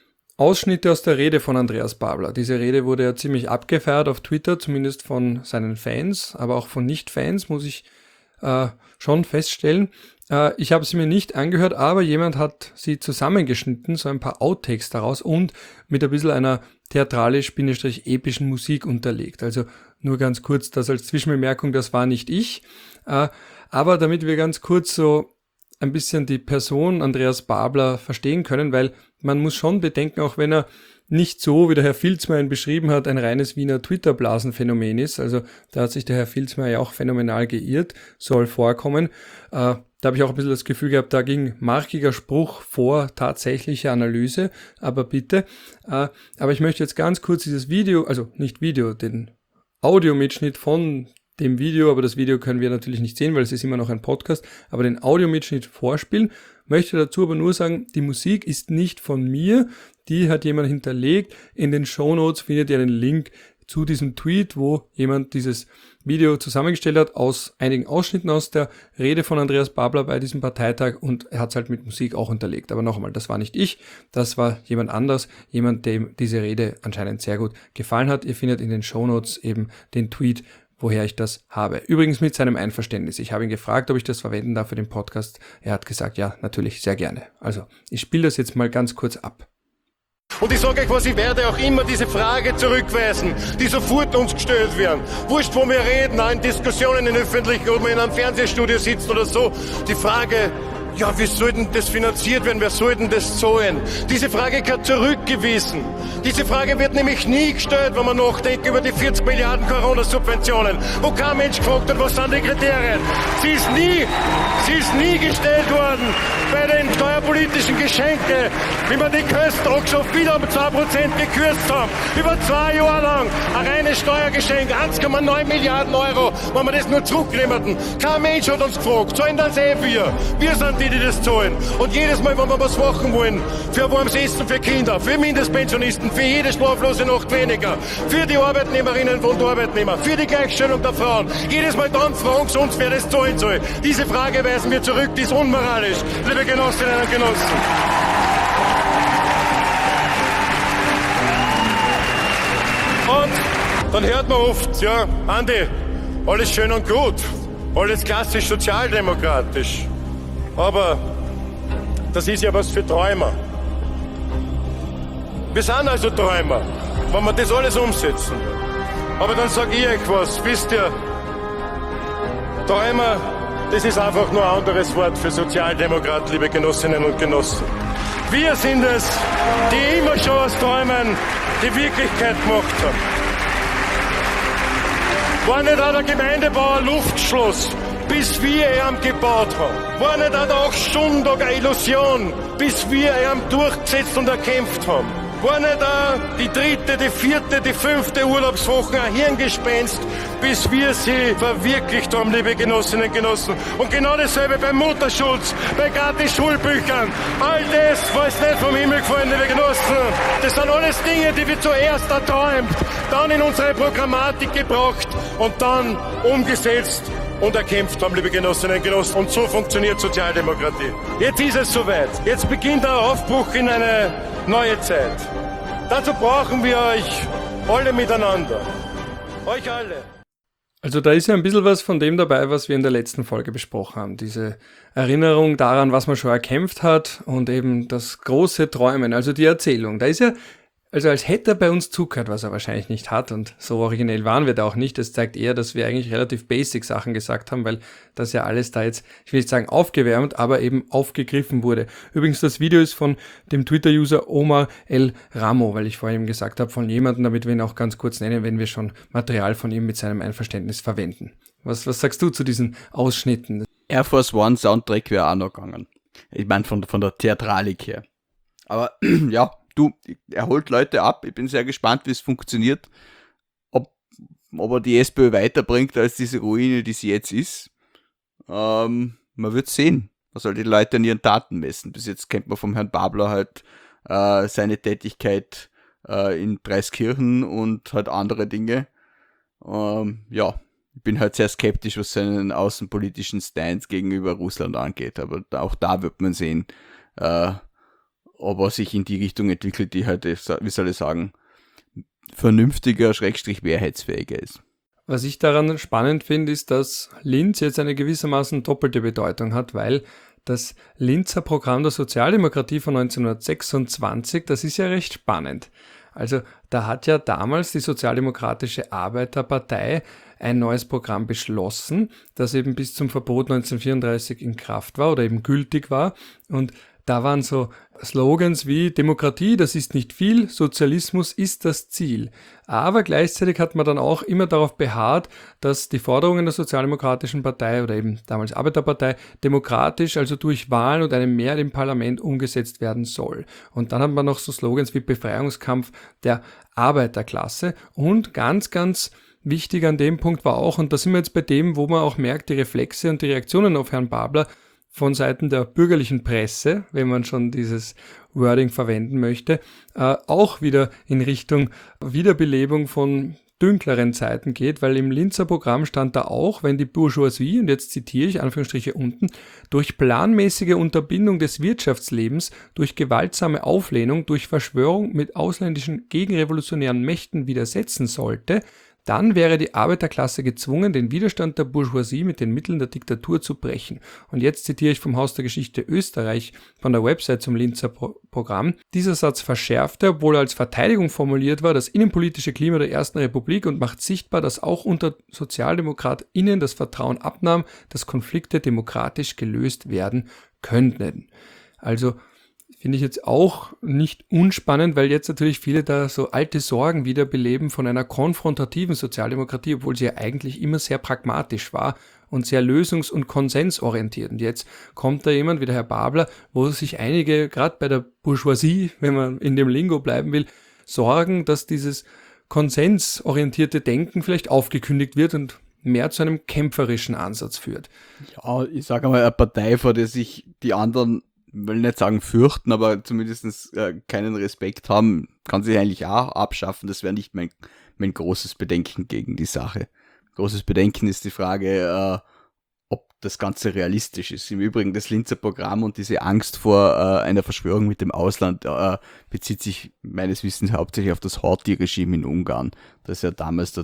Ausschnitte aus der Rede von Andreas Babler. Diese Rede wurde ja ziemlich abgefeiert auf Twitter, zumindest von seinen Fans, aber auch von Nicht-Fans, muss ich schon feststellen. Ich habe sie mir nicht angehört, aber jemand hat sie zusammengeschnitten, so ein paar Outtakes daraus und mit ein bisschen einer theatralisch-epischen Musik unterlegt. Also nur ganz kurz das als Zwischenbemerkung, das war nicht ich. Aber damit wir ganz kurz so ein bisschen die Person Andreas Babler verstehen können, weil man muss schon bedenken, auch wenn er nicht so, wie der Herr Filzmeier beschrieben hat, ein reines Wiener Twitter-Blasenphänomen ist. Also da hat sich der Herr Filzmeier ja auch phänomenal geirrt, soll vorkommen. Da habe ich auch ein bisschen das Gefühl gehabt, da ging markiger Spruch vor tatsächliche Analyse, aber bitte. Aber ich möchte jetzt ganz kurz dieses Video, also nicht Video, den Audiomitschnitt von dem Video, aber das Video können wir natürlich nicht sehen, weil es ist immer noch ein Podcast, aber den Audiomitschnitt vorspielen. Möchte dazu aber nur sagen, die Musik ist nicht von mir, die hat jemand hinterlegt. In den Shownotes findet ihr den Link zu diesem Tweet, wo jemand dieses Video zusammengestellt hat aus einigen Ausschnitten aus der Rede von Andreas Babler bei diesem Parteitag und er hat es halt mit Musik auch unterlegt. Aber noch einmal, das war nicht ich, das war jemand anders, jemand, dem diese Rede anscheinend sehr gut gefallen hat. Ihr findet in den Shownotes eben den Tweet, woher ich das habe. Übrigens mit seinem Einverständnis. Ich habe ihn gefragt, ob ich das verwenden darf für den Podcast. Er hat gesagt, ja, natürlich, sehr gerne. Also, ich spiele das jetzt mal ganz kurz ab. Und ich sage euch was, ich werde auch immer diese Frage zurückweisen, die sofort uns gestellt werden. Wurscht, wo wir reden, auch in Diskussionen in öffentlichen oder in einem Fernsehstudio sitzen oder so. Die Frage, ja, wie soll denn das finanziert werden? Wer soll denn das zahlen? Diese Frage kann zurückgewiesen. Diese Frage wird nämlich nie gestellt, wenn man nachdenkt über die 40 Milliarden Corona-Subventionen, wo kein Mensch gefragt hat, was sind die Kriterien. Sie ist nie gestellt worden bei den steuerpolitischen Geschenken, wie wir die Kosten angeschafft wieder um 2% gekürzt haben. Über 2 Jahre lang ein reines Steuergeschenk, 1,9 Milliarden Euro, wenn wir das nur zurücknehmen. Kein Mensch hat uns gefragt, zahlen das wir. Wir sind die das zahlen. Und jedes Mal, wenn wir was machen wollen, für warmes Essen für Kinder, für Mindestpensionisten, für jede schlaflose Nacht weniger, für die Arbeitnehmerinnen und Arbeitnehmer, für die Gleichstellung der Frauen, jedes Mal dann fragen sie uns, wer das zahlen soll. Diese Frage weisen wir zurück, die ist unmoralisch, liebe Genossinnen und Genossen. Und dann hört man oft, ja, Andi, alles schön und gut, alles klassisch sozialdemokratisch. Aber das ist ja was für Träumer. Wir sind also Träumer, wenn wir das alles umsetzen. Aber dann sage ich euch was, wisst ihr, Träumer, das ist einfach nur ein anderes Wort für Sozialdemokrat, liebe Genossinnen und Genossen. Wir sind es, die immer schon aus Träumen die Wirklichkeit gemacht haben. War nicht auch der Gemeindebauer Luftschloss, bis wir ihn gebaut haben. War nicht auch der 8-Stunden-Tag eine Illusion, bis wir ihn durchgesetzt und erkämpft haben. War nicht auch die 3., die 4., die 5. Urlaubswoche ein Hirngespenst, bis wir sie verwirklicht haben, liebe Genossinnen und Genossen. Und genau dasselbe beim Mutterschutz, bei gratis Schulbüchern. All das war jetzt nicht vom Himmel gefallen, liebe Genossen. Das sind alles Dinge, die wir zuerst erträumt, dann in unsere Programmatik gebracht und dann umgesetzt und erkämpft haben, liebe Genossinnen und Genossen. Und so funktioniert Sozialdemokratie. Jetzt ist es soweit. Jetzt beginnt der Aufbruch in eine neue Zeit. Dazu brauchen wir euch alle miteinander. Euch alle. Also da ist ja ein bisschen was von dem dabei, was wir in der letzten Folge besprochen haben. Diese Erinnerung daran, was man schon erkämpft hat und eben das große Träumen, also die Erzählung. Da ist ja, also als hätte er bei uns zugehört, was er wahrscheinlich nicht hat und so originell waren wir da auch nicht. Das zeigt eher, dass wir eigentlich relativ basic Sachen gesagt haben, weil das ja alles da jetzt, ich will nicht sagen aufgewärmt, aber eben aufgegriffen wurde. Übrigens, das Video ist von dem Twitter-User Omar El Ramo, weil ich vorhin gesagt habe, von jemandem, damit wir ihn auch ganz kurz nennen, wenn wir schon Material von ihm mit seinem Einverständnis verwenden. Was sagst du zu diesen Ausschnitten? Air Force One Soundtrack wäre auch noch gegangen. Ich meine, von der Theatralik her. Aber ja, er holt Leute ab. Ich bin sehr gespannt, wie es funktioniert. Ob er die SPÖ weiterbringt als diese Ruine, die sie jetzt ist. Man wird sehen. Man soll die Leute an ihren Taten messen. Bis jetzt kennt man vom Herrn Babler halt seine Tätigkeit in Preiskirchen und halt andere Dinge. Ja, ich bin halt sehr skeptisch, was seinen außenpolitischen Stance gegenüber Russland angeht. Aber auch da wird man sehen, aber sich in die Richtung entwickelt, die halt, wie soll ich sagen, vernünftiger, mehrheitsfähiger ist. Was ich daran spannend finde, ist, dass Linz jetzt eine gewissermaßen doppelte Bedeutung hat, weil das Linzer Programm der Sozialdemokratie von 1926, das ist ja recht spannend. Also da hat ja damals die Sozialdemokratische Arbeiterpartei ein neues Programm beschlossen, das eben bis zum Verbot 1934 in Kraft war oder eben gültig war. Und da waren so Slogans wie Demokratie, das ist nicht viel, Sozialismus ist das Ziel. Aber gleichzeitig hat man dann auch immer darauf beharrt, dass die Forderungen der Sozialdemokratischen Partei oder eben damals Arbeiterpartei demokratisch, also durch Wahlen und eine Mehrheit im Parlament umgesetzt werden soll. Und dann hat man noch so Slogans wie Befreiungskampf der Arbeiterklasse. Und ganz, ganz wichtig an dem Punkt war auch, und da sind wir jetzt bei dem, wo man auch merkt, die Reflexe und die Reaktionen auf Herrn Babler von Seiten der bürgerlichen Presse, wenn man schon dieses Wording verwenden möchte, auch wieder in Richtung Wiederbelebung von dünkleren Zeiten geht, weil im Linzer Programm stand da auch, wenn die Bourgeoisie, und jetzt zitiere ich Anführungsstriche unten, durch planmäßige Unterbindung des Wirtschaftslebens, durch gewaltsame Auflehnung, durch Verschwörung mit ausländischen gegenrevolutionären Mächten widersetzen sollte, dann wäre die Arbeiterklasse gezwungen, den Widerstand der Bourgeoisie mit den Mitteln der Diktatur zu brechen. Und jetzt zitiere ich vom Haus der Geschichte Österreich von der Website zum Linzer Programm. Dieser Satz verschärfte, obwohl er als Verteidigung formuliert war, das innenpolitische Klima der Ersten Republik und macht sichtbar, dass auch unter SozialdemokratInnen das Vertrauen abnahm, dass Konflikte demokratisch gelöst werden könnten. Also finde ich jetzt auch nicht unspannend, weil jetzt natürlich viele da so alte Sorgen wiederbeleben von einer konfrontativen Sozialdemokratie, obwohl sie ja eigentlich immer sehr pragmatisch war und sehr lösungs- und konsensorientiert. Und jetzt kommt da jemand wie der Herr Babler, wo sich einige, gerade bei der Bourgeoisie, wenn man in dem Lingo bleiben will, sorgen, dass dieses konsensorientierte Denken vielleicht aufgekündigt wird und mehr zu einem kämpferischen Ansatz führt. Ja, ich sage mal, eine Partei, vor der sich die anderen, will nicht sagen fürchten, aber zumindest keinen Respekt haben, kann sich eigentlich auch abschaffen. Das wäre nicht mein großes Bedenken gegen die Sache. Großes Bedenken ist die Frage, ob das Ganze realistisch ist. Im Übrigen, das Linzer Programm und diese Angst vor einer Verschwörung mit dem Ausland bezieht sich meines Wissens hauptsächlich auf das Horthy-Regime in Ungarn, das ja damals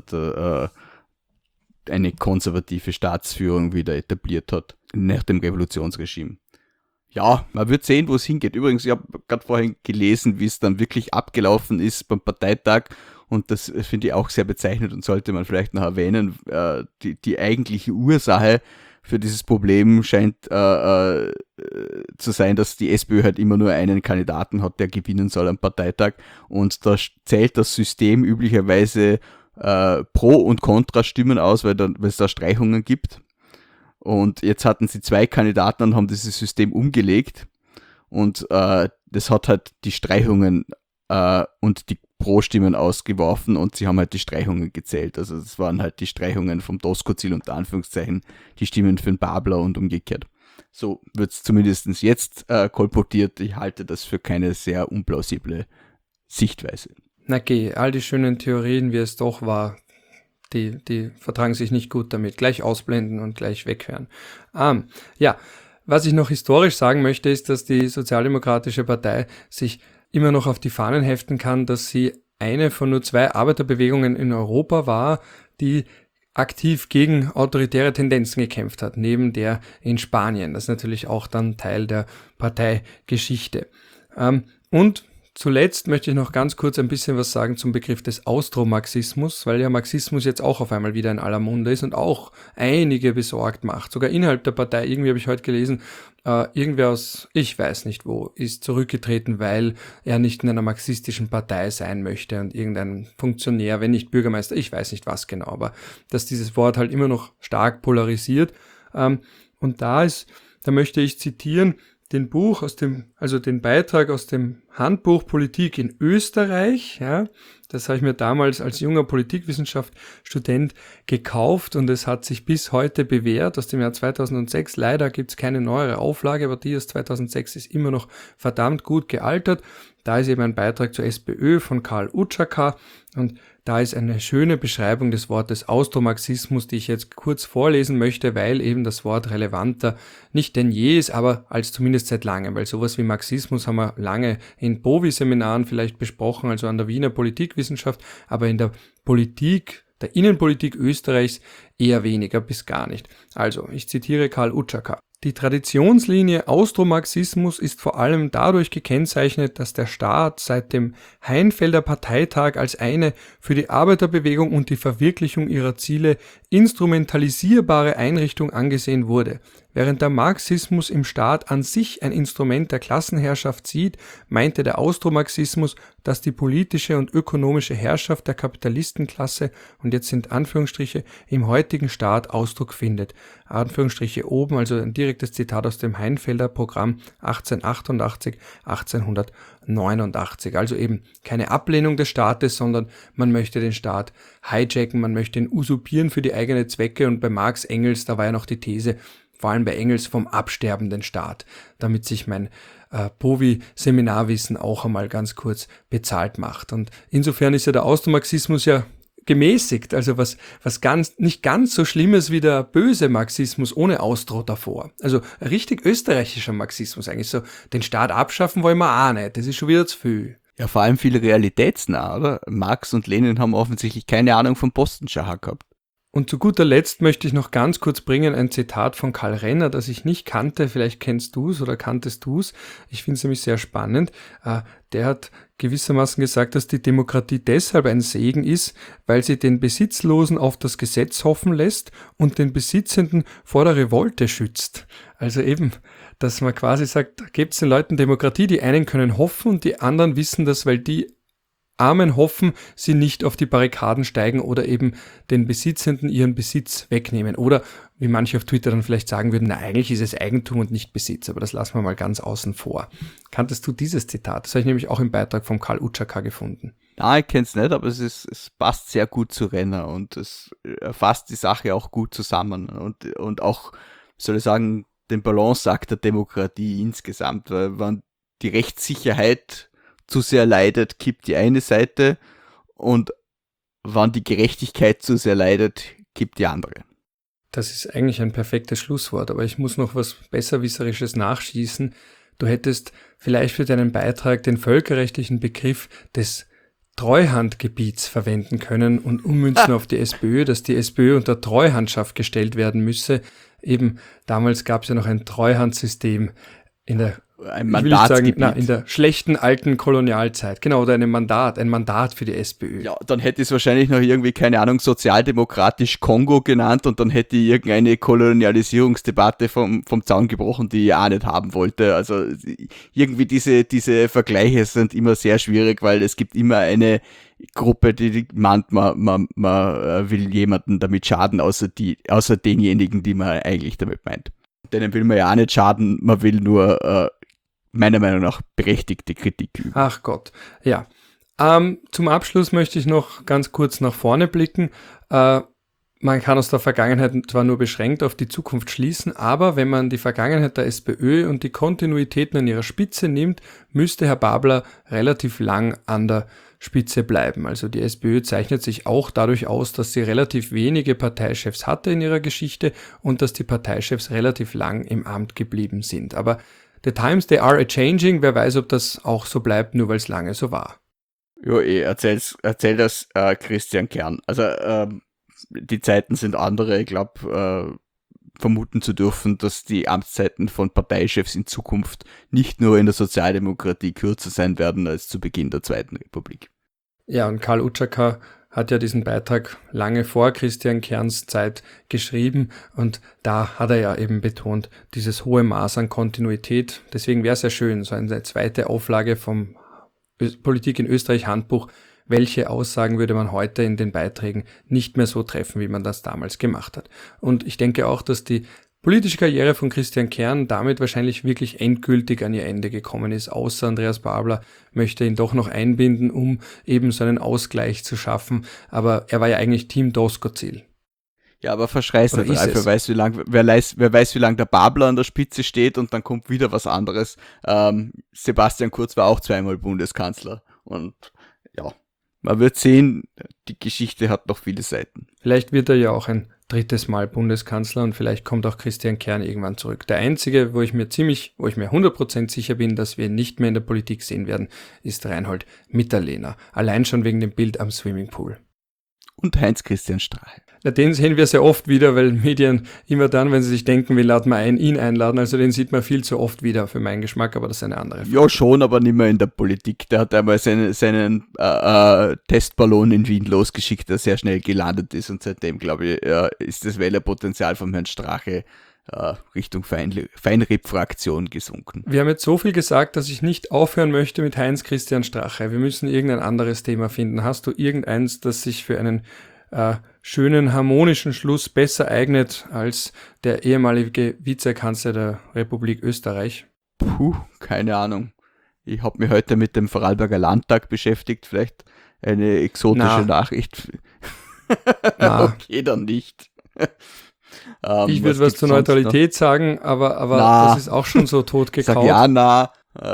eine konservative Staatsführung wieder etabliert hat, nach dem Revolutionsregime. Ja, man wird sehen, wo es hingeht. Übrigens, ich habe gerade vorhin gelesen, wie es dann wirklich abgelaufen ist beim Parteitag, und das finde ich auch sehr bezeichnend und sollte man vielleicht noch erwähnen. Die eigentliche Ursache für dieses Problem scheint zu sein, dass die SPÖ halt immer nur einen Kandidaten hat, der gewinnen soll am Parteitag, und da zählt das System üblicherweise Pro- und Kontrastimmen aus, weil es da Streichungen gibt. Und jetzt hatten sie 2 Kandidaten und haben dieses System umgelegt. Und das hat halt die Streichungen und die Pro-Stimmen ausgeworfen, und sie haben halt die Streichungen gezählt. Also das waren halt die Streichungen vom Doskozil unter Anführungszeichen, die Stimmen für den Babler und umgekehrt. So wird es zumindest jetzt kolportiert. Ich halte das für keine sehr unplausible Sichtweise. Na geh, all die schönen Theorien, wie es doch war, die vertragen sich nicht gut damit. Gleich ausblenden und gleich weghören. Ja, was ich noch historisch sagen möchte, ist, dass die Sozialdemokratische Partei sich immer noch auf die Fahnen heften kann, dass sie eine von nur 2 Arbeiterbewegungen in Europa war, die aktiv gegen autoritäre Tendenzen gekämpft hat, neben der in Spanien. Das ist natürlich auch dann Teil der Parteigeschichte. Und zuletzt möchte ich noch ganz kurz ein bisschen was sagen zum Begriff des Austromarxismus, weil ja Marxismus jetzt auch auf einmal wieder in aller Munde ist und auch einige besorgt macht. Sogar innerhalb der Partei, irgendwie habe ich heute gelesen, irgendwer aus, ich weiß nicht wo, ist zurückgetreten, weil er nicht in einer marxistischen Partei sein möchte, und irgendein Funktionär, wenn nicht Bürgermeister, ich weiß nicht was genau, aber dass dieses Wort halt immer noch stark polarisiert. Und da möchte ich zitieren, den Beitrag aus dem Handbuch Politik in Österreich, ja, das habe ich mir damals als junger Politikwissenschaftsstudent gekauft, und es hat sich bis heute bewährt, aus dem Jahr 2006. Leider gibt es keine neuere Auflage, aber die aus 2006 ist immer noch verdammt gut gealtert. Da ist eben ein Beitrag zur SPÖ von Karl Utschaka, und da ist eine schöne Beschreibung des Wortes Austromarxismus, die ich jetzt kurz vorlesen möchte, weil eben das Wort relevanter nicht denn je ist, aber als zumindest seit langem, weil sowas wie Marxismus haben wir lange in POVI-Seminaren vielleicht besprochen, also an der Wiener Politikwissenschaft, aber in der Politik, der Innenpolitik Österreichs eher weniger bis gar nicht. Also, ich zitiere Karl Utschaka. Die Traditionslinie Austromarxismus ist vor allem dadurch gekennzeichnet, dass der Staat seit dem Heinfelder Parteitag als eine für die Arbeiterbewegung und die Verwirklichung ihrer Ziele instrumentalisierbare Einrichtung angesehen wurde. Während der Marxismus im Staat an sich ein Instrument der Klassenherrschaft sieht, meinte der Austromarxismus, dass die politische und ökonomische Herrschaft der Kapitalistenklasse, und jetzt sind Anführungsstriche, im heutigen Staat Ausdruck findet. Anführungsstriche oben, also ein direktes Zitat aus dem Heinfelder Programm 1888, 1889. Also eben keine Ablehnung des Staates, sondern man möchte den Staat hijacken, man möchte ihn usurpieren für die eigenen Zwecke, und bei Marx, Engels, da war ja noch die These, vor allem bei Engels, vom absterbenden Staat, damit sich mein POVI-Seminarwissen auch einmal ganz kurz bezahlt macht. Und insofern ist ja der Austromarxismus ja gemäßigt, also was nicht ganz so Schlimmes wie der böse Marxismus ohne Austro davor. Also ein richtig österreichischer Marxismus eigentlich, so den Staat abschaffen wollen wir auch nicht, das ist schon wieder zu viel. Ja, vor allem viel realitätsnah, oder? Marx und Lenin haben offensichtlich keine Ahnung vom Postenschacher gehabt. Und zu guter Letzt möchte ich noch ganz kurz bringen ein Zitat von Karl Renner, das ich nicht kannte. Vielleicht kennst du es oder kanntest du es. Ich finde es nämlich sehr spannend. Der hat gewissermaßen gesagt, dass die Demokratie deshalb ein Segen ist, weil sie den Besitzlosen auf das Gesetz hoffen lässt und den Besitzenden vor der Revolte schützt. Also eben, dass man quasi sagt, gebt den Leuten Demokratie, die einen können hoffen und die anderen wissen das, weil die Armen hoffen, sie nicht auf die Barrikaden steigen oder eben den Besitzenden ihren Besitz wegnehmen. Oder, wie manche auf Twitter dann vielleicht sagen würden, na, eigentlich ist es Eigentum und nicht Besitz, aber das lassen wir mal ganz außen vor. Kanntest du dieses Zitat? Das habe ich nämlich auch im Beitrag von Karl Utschaka gefunden. Nein, ich kenne es nicht, aber es passt sehr gut zu Renner und es fasst die Sache auch gut zusammen und auch, soll ich sagen, den Balanceakt der Demokratie insgesamt, weil wenn die Rechtssicherheit zu sehr leidet, kippt die eine Seite, und wann die Gerechtigkeit zu sehr leidet, kippt die andere. Das ist eigentlich ein perfektes Schlusswort, aber ich muss noch was Besserwisserisches nachschießen. Du hättest vielleicht für deinen Beitrag den völkerrechtlichen Begriff des Treuhandgebiets verwenden können und ummünzen auf die SPÖ, dass die SPÖ unter Treuhandschaft gestellt werden müsse. Eben damals gab es ja noch ein Treuhandsystem in der ein Mandatsgebiet. In der schlechten alten Kolonialzeit. Genau, oder ein Mandat für die SPÖ. Ja, dann hätte ich es wahrscheinlich noch irgendwie, keine Ahnung, sozialdemokratisch Kongo genannt, und dann hätte ich irgendeine Kolonialisierungsdebatte vom Zaun gebrochen, die ich auch nicht haben wollte. Also irgendwie diese Vergleiche sind immer sehr schwierig, weil es gibt immer eine Gruppe, die meint, man will jemanden damit schaden, außer denjenigen, die man eigentlich damit meint. Denen will man ja auch nicht schaden, man will nur meiner Meinung nach berechtigte Kritik üben. Ach Gott, ja. Zum Abschluss möchte ich noch ganz kurz nach vorne blicken. Man kann aus der Vergangenheit zwar nur beschränkt auf die Zukunft schließen, aber wenn man die Vergangenheit der SPÖ und die Kontinuitäten an ihrer Spitze nimmt, müsste Herr Babler relativ lang an der Spitze bleiben. Also die SPÖ zeichnet sich auch dadurch aus, dass sie relativ wenige Parteichefs hatte in ihrer Geschichte und dass die Parteichefs relativ lang im Amt geblieben sind. Aber the times they are a-changing, wer weiß, ob das auch so bleibt, nur weil es lange so war. Jo, erzähl das Christian Kern. Also die Zeiten sind andere. Ich glaube, vermuten zu dürfen, dass die Amtszeiten von Parteichefs in Zukunft nicht nur in der Sozialdemokratie kürzer sein werden als zu Beginn der Zweiten Republik. Ja, und Karl Utschaka hat ja diesen Beitrag lange vor Christian Kerns Zeit geschrieben, und da hat er ja eben betont, dieses hohe Maß an Kontinuität. Deswegen wäre es ja schön, so eine zweite Auflage vom Politik in Österreich Handbuch. Welche Aussagen würde man heute in den Beiträgen nicht mehr so treffen, wie man das damals gemacht hat? Und ich denke auch, dass die politische Karriere von Christian Kern damit wahrscheinlich wirklich endgültig an ihr Ende gekommen ist, außer Andreas Babler möchte ihn doch noch einbinden, um eben so einen Ausgleich zu schaffen. Aber er war ja eigentlich Team Doskozil. Ja, aber verschreiß nicht, wer weiß, wie lang der Babler an der Spitze steht, und dann kommt wieder was anderes. Sebastian Kurz war auch zweimal Bundeskanzler, und ja, Man wird sehen, die Geschichte hat noch viele Seiten. Vielleicht wird er ja auch ein drittes Mal Bundeskanzler und vielleicht kommt auch Christian Kern irgendwann zurück. Der einzige, wo ich mir 100% sicher bin, dass wir ihn nicht mehr in der Politik sehen werden, ist Reinhold Mitterlehner. Allein schon wegen dem Bild am Swimmingpool. Und Heinz-Christian Strache. Na, den sehen wir sehr oft wieder, weil Medien immer dann, wenn sie sich denken, wir laden mal ihn einladen, also den sieht man viel zu oft wieder für meinen Geschmack, aber das ist eine andere Frage. Ja, schon, aber nicht mehr in der Politik. Der hat einmal seinen Testballon in Wien losgeschickt, der sehr schnell gelandet ist und seitdem, glaube ich, ist das Wählerpotenzial von Herrn Strache Richtung Feinripp-Fraktion gesunken. Wir haben jetzt so viel gesagt, dass ich nicht aufhören möchte mit Heinz-Christian Strache. Wir müssen irgendein anderes Thema finden. Hast du irgendeins, das sich für einen schönen, harmonischen Schluss besser eignet als der ehemalige Vizekanzler der Republik Österreich? Puh, keine Ahnung. Ich habe mich heute mit dem Vorarlberger Landtag beschäftigt. Vielleicht eine exotische Nachricht. Okay, dann nicht. Ich würde was zur Neutralität sagen, aber das ist auch schon so tot gekaut. Sag ja, naja,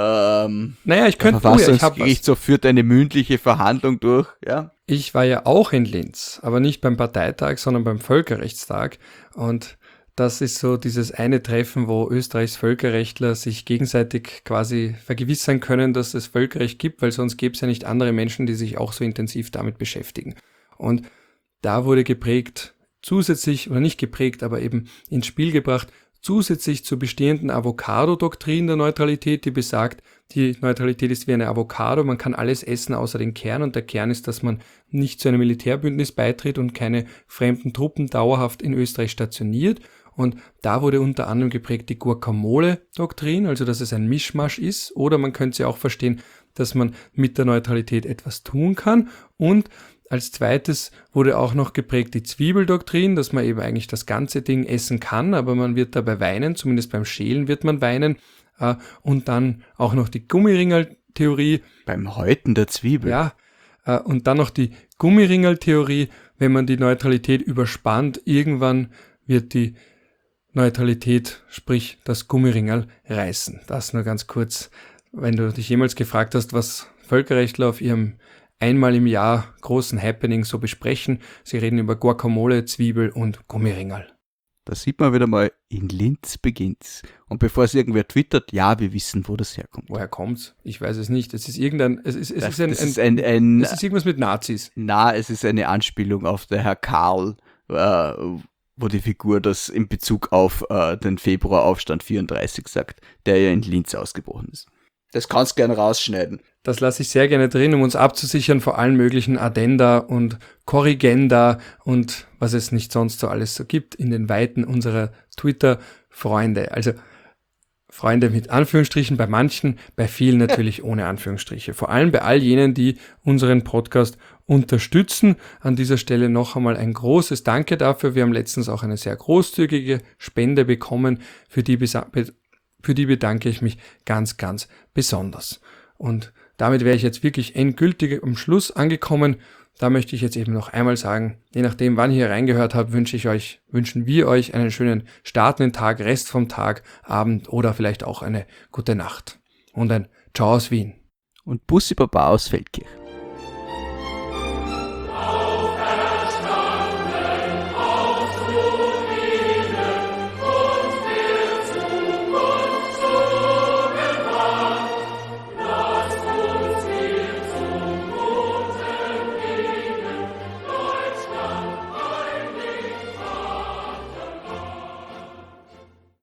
ich könnte... Verfassungsgerichtshof führt eine mündliche Verhandlung durch, ja. Ich war ja auch in Linz, aber nicht beim Parteitag, sondern beim Völkerrechtstag. Und das ist so dieses eine Treffen, wo Österreichs Völkerrechtler sich gegenseitig quasi vergewissern können, dass es Völkerrecht gibt, weil sonst gäbe es ja nicht andere Menschen, die sich auch so intensiv damit beschäftigen. Und da wurde geprägt, zusätzlich, oder nicht geprägt, aber eben ins Spiel gebracht, zusätzlich zur bestehenden Avocado-Doktrin der Neutralität, die besagt, die Neutralität ist wie eine Avocado, man kann alles essen außer den Kern und der Kern ist, dass man nicht zu einem Militärbündnis beitritt und keine fremden Truppen dauerhaft in Österreich stationiert. Und da wurde unter anderem geprägt die Guacamole-Doktrin, also dass es ein Mischmasch ist, oder man könnte sie auch verstehen, dass man mit der Neutralität etwas tun kann. Und als zweites wurde auch noch geprägt die Zwiebeldoktrin, dass man eben eigentlich das ganze Ding essen kann, aber man wird dabei weinen, zumindest beim Schälen wird man weinen. Und dann auch noch die Gummiringel-Theorie. Beim Häuten der Zwiebel. Ja, und dann noch die Gummiringel-Theorie. Wenn man die Neutralität überspannt, irgendwann wird die Neutralität, sprich das Gummiringel, reißen. Das nur ganz kurz, wenn du dich jemals gefragt hast, was Völkerrechtler auf ihrem einmal im Jahr großen Happening so besprechen. Sie reden über Guacamole, Zwiebel und Gummiringel. Da sieht man wieder mal, in Linz beginnt's. Und bevor es irgendwer twittert, ja, wir wissen, wo das herkommt. Woher kommt's? Ich weiß es nicht. Es ist irgendwas mit Nazis. Na, es ist eine Anspielung auf der Herr Karl, wo die Figur das in Bezug auf den Februaraufstand 34 sagt, der ja in Linz ausgebrochen ist. Das kannst du gerne rausschneiden. Das lasse ich sehr gerne drin, um uns abzusichern vor allen möglichen Addenda und Korrigenda und was es nicht sonst so alles so gibt in den Weiten unserer Twitter-Freunde. Also Freunde mit Anführungsstrichen bei manchen, bei vielen natürlich ohne Anführungsstriche. Vor allem bei all jenen, die unseren Podcast unterstützen. An dieser Stelle noch einmal ein großes Danke dafür. Wir haben letztens auch eine sehr großzügige Spende bekommen. Für die bedanke ich mich ganz, ganz besonders. Und damit wäre ich jetzt wirklich endgültig am Schluss angekommen. Da möchte ich jetzt eben noch einmal sagen, je nachdem, wann ihr hier reingehört habt, wünschen wir euch einen schönen startenden Tag, Rest vom Tag, Abend oder vielleicht auch eine gute Nacht. Und ein Ciao aus Wien. Und Bussi Baba aus Feldkirch.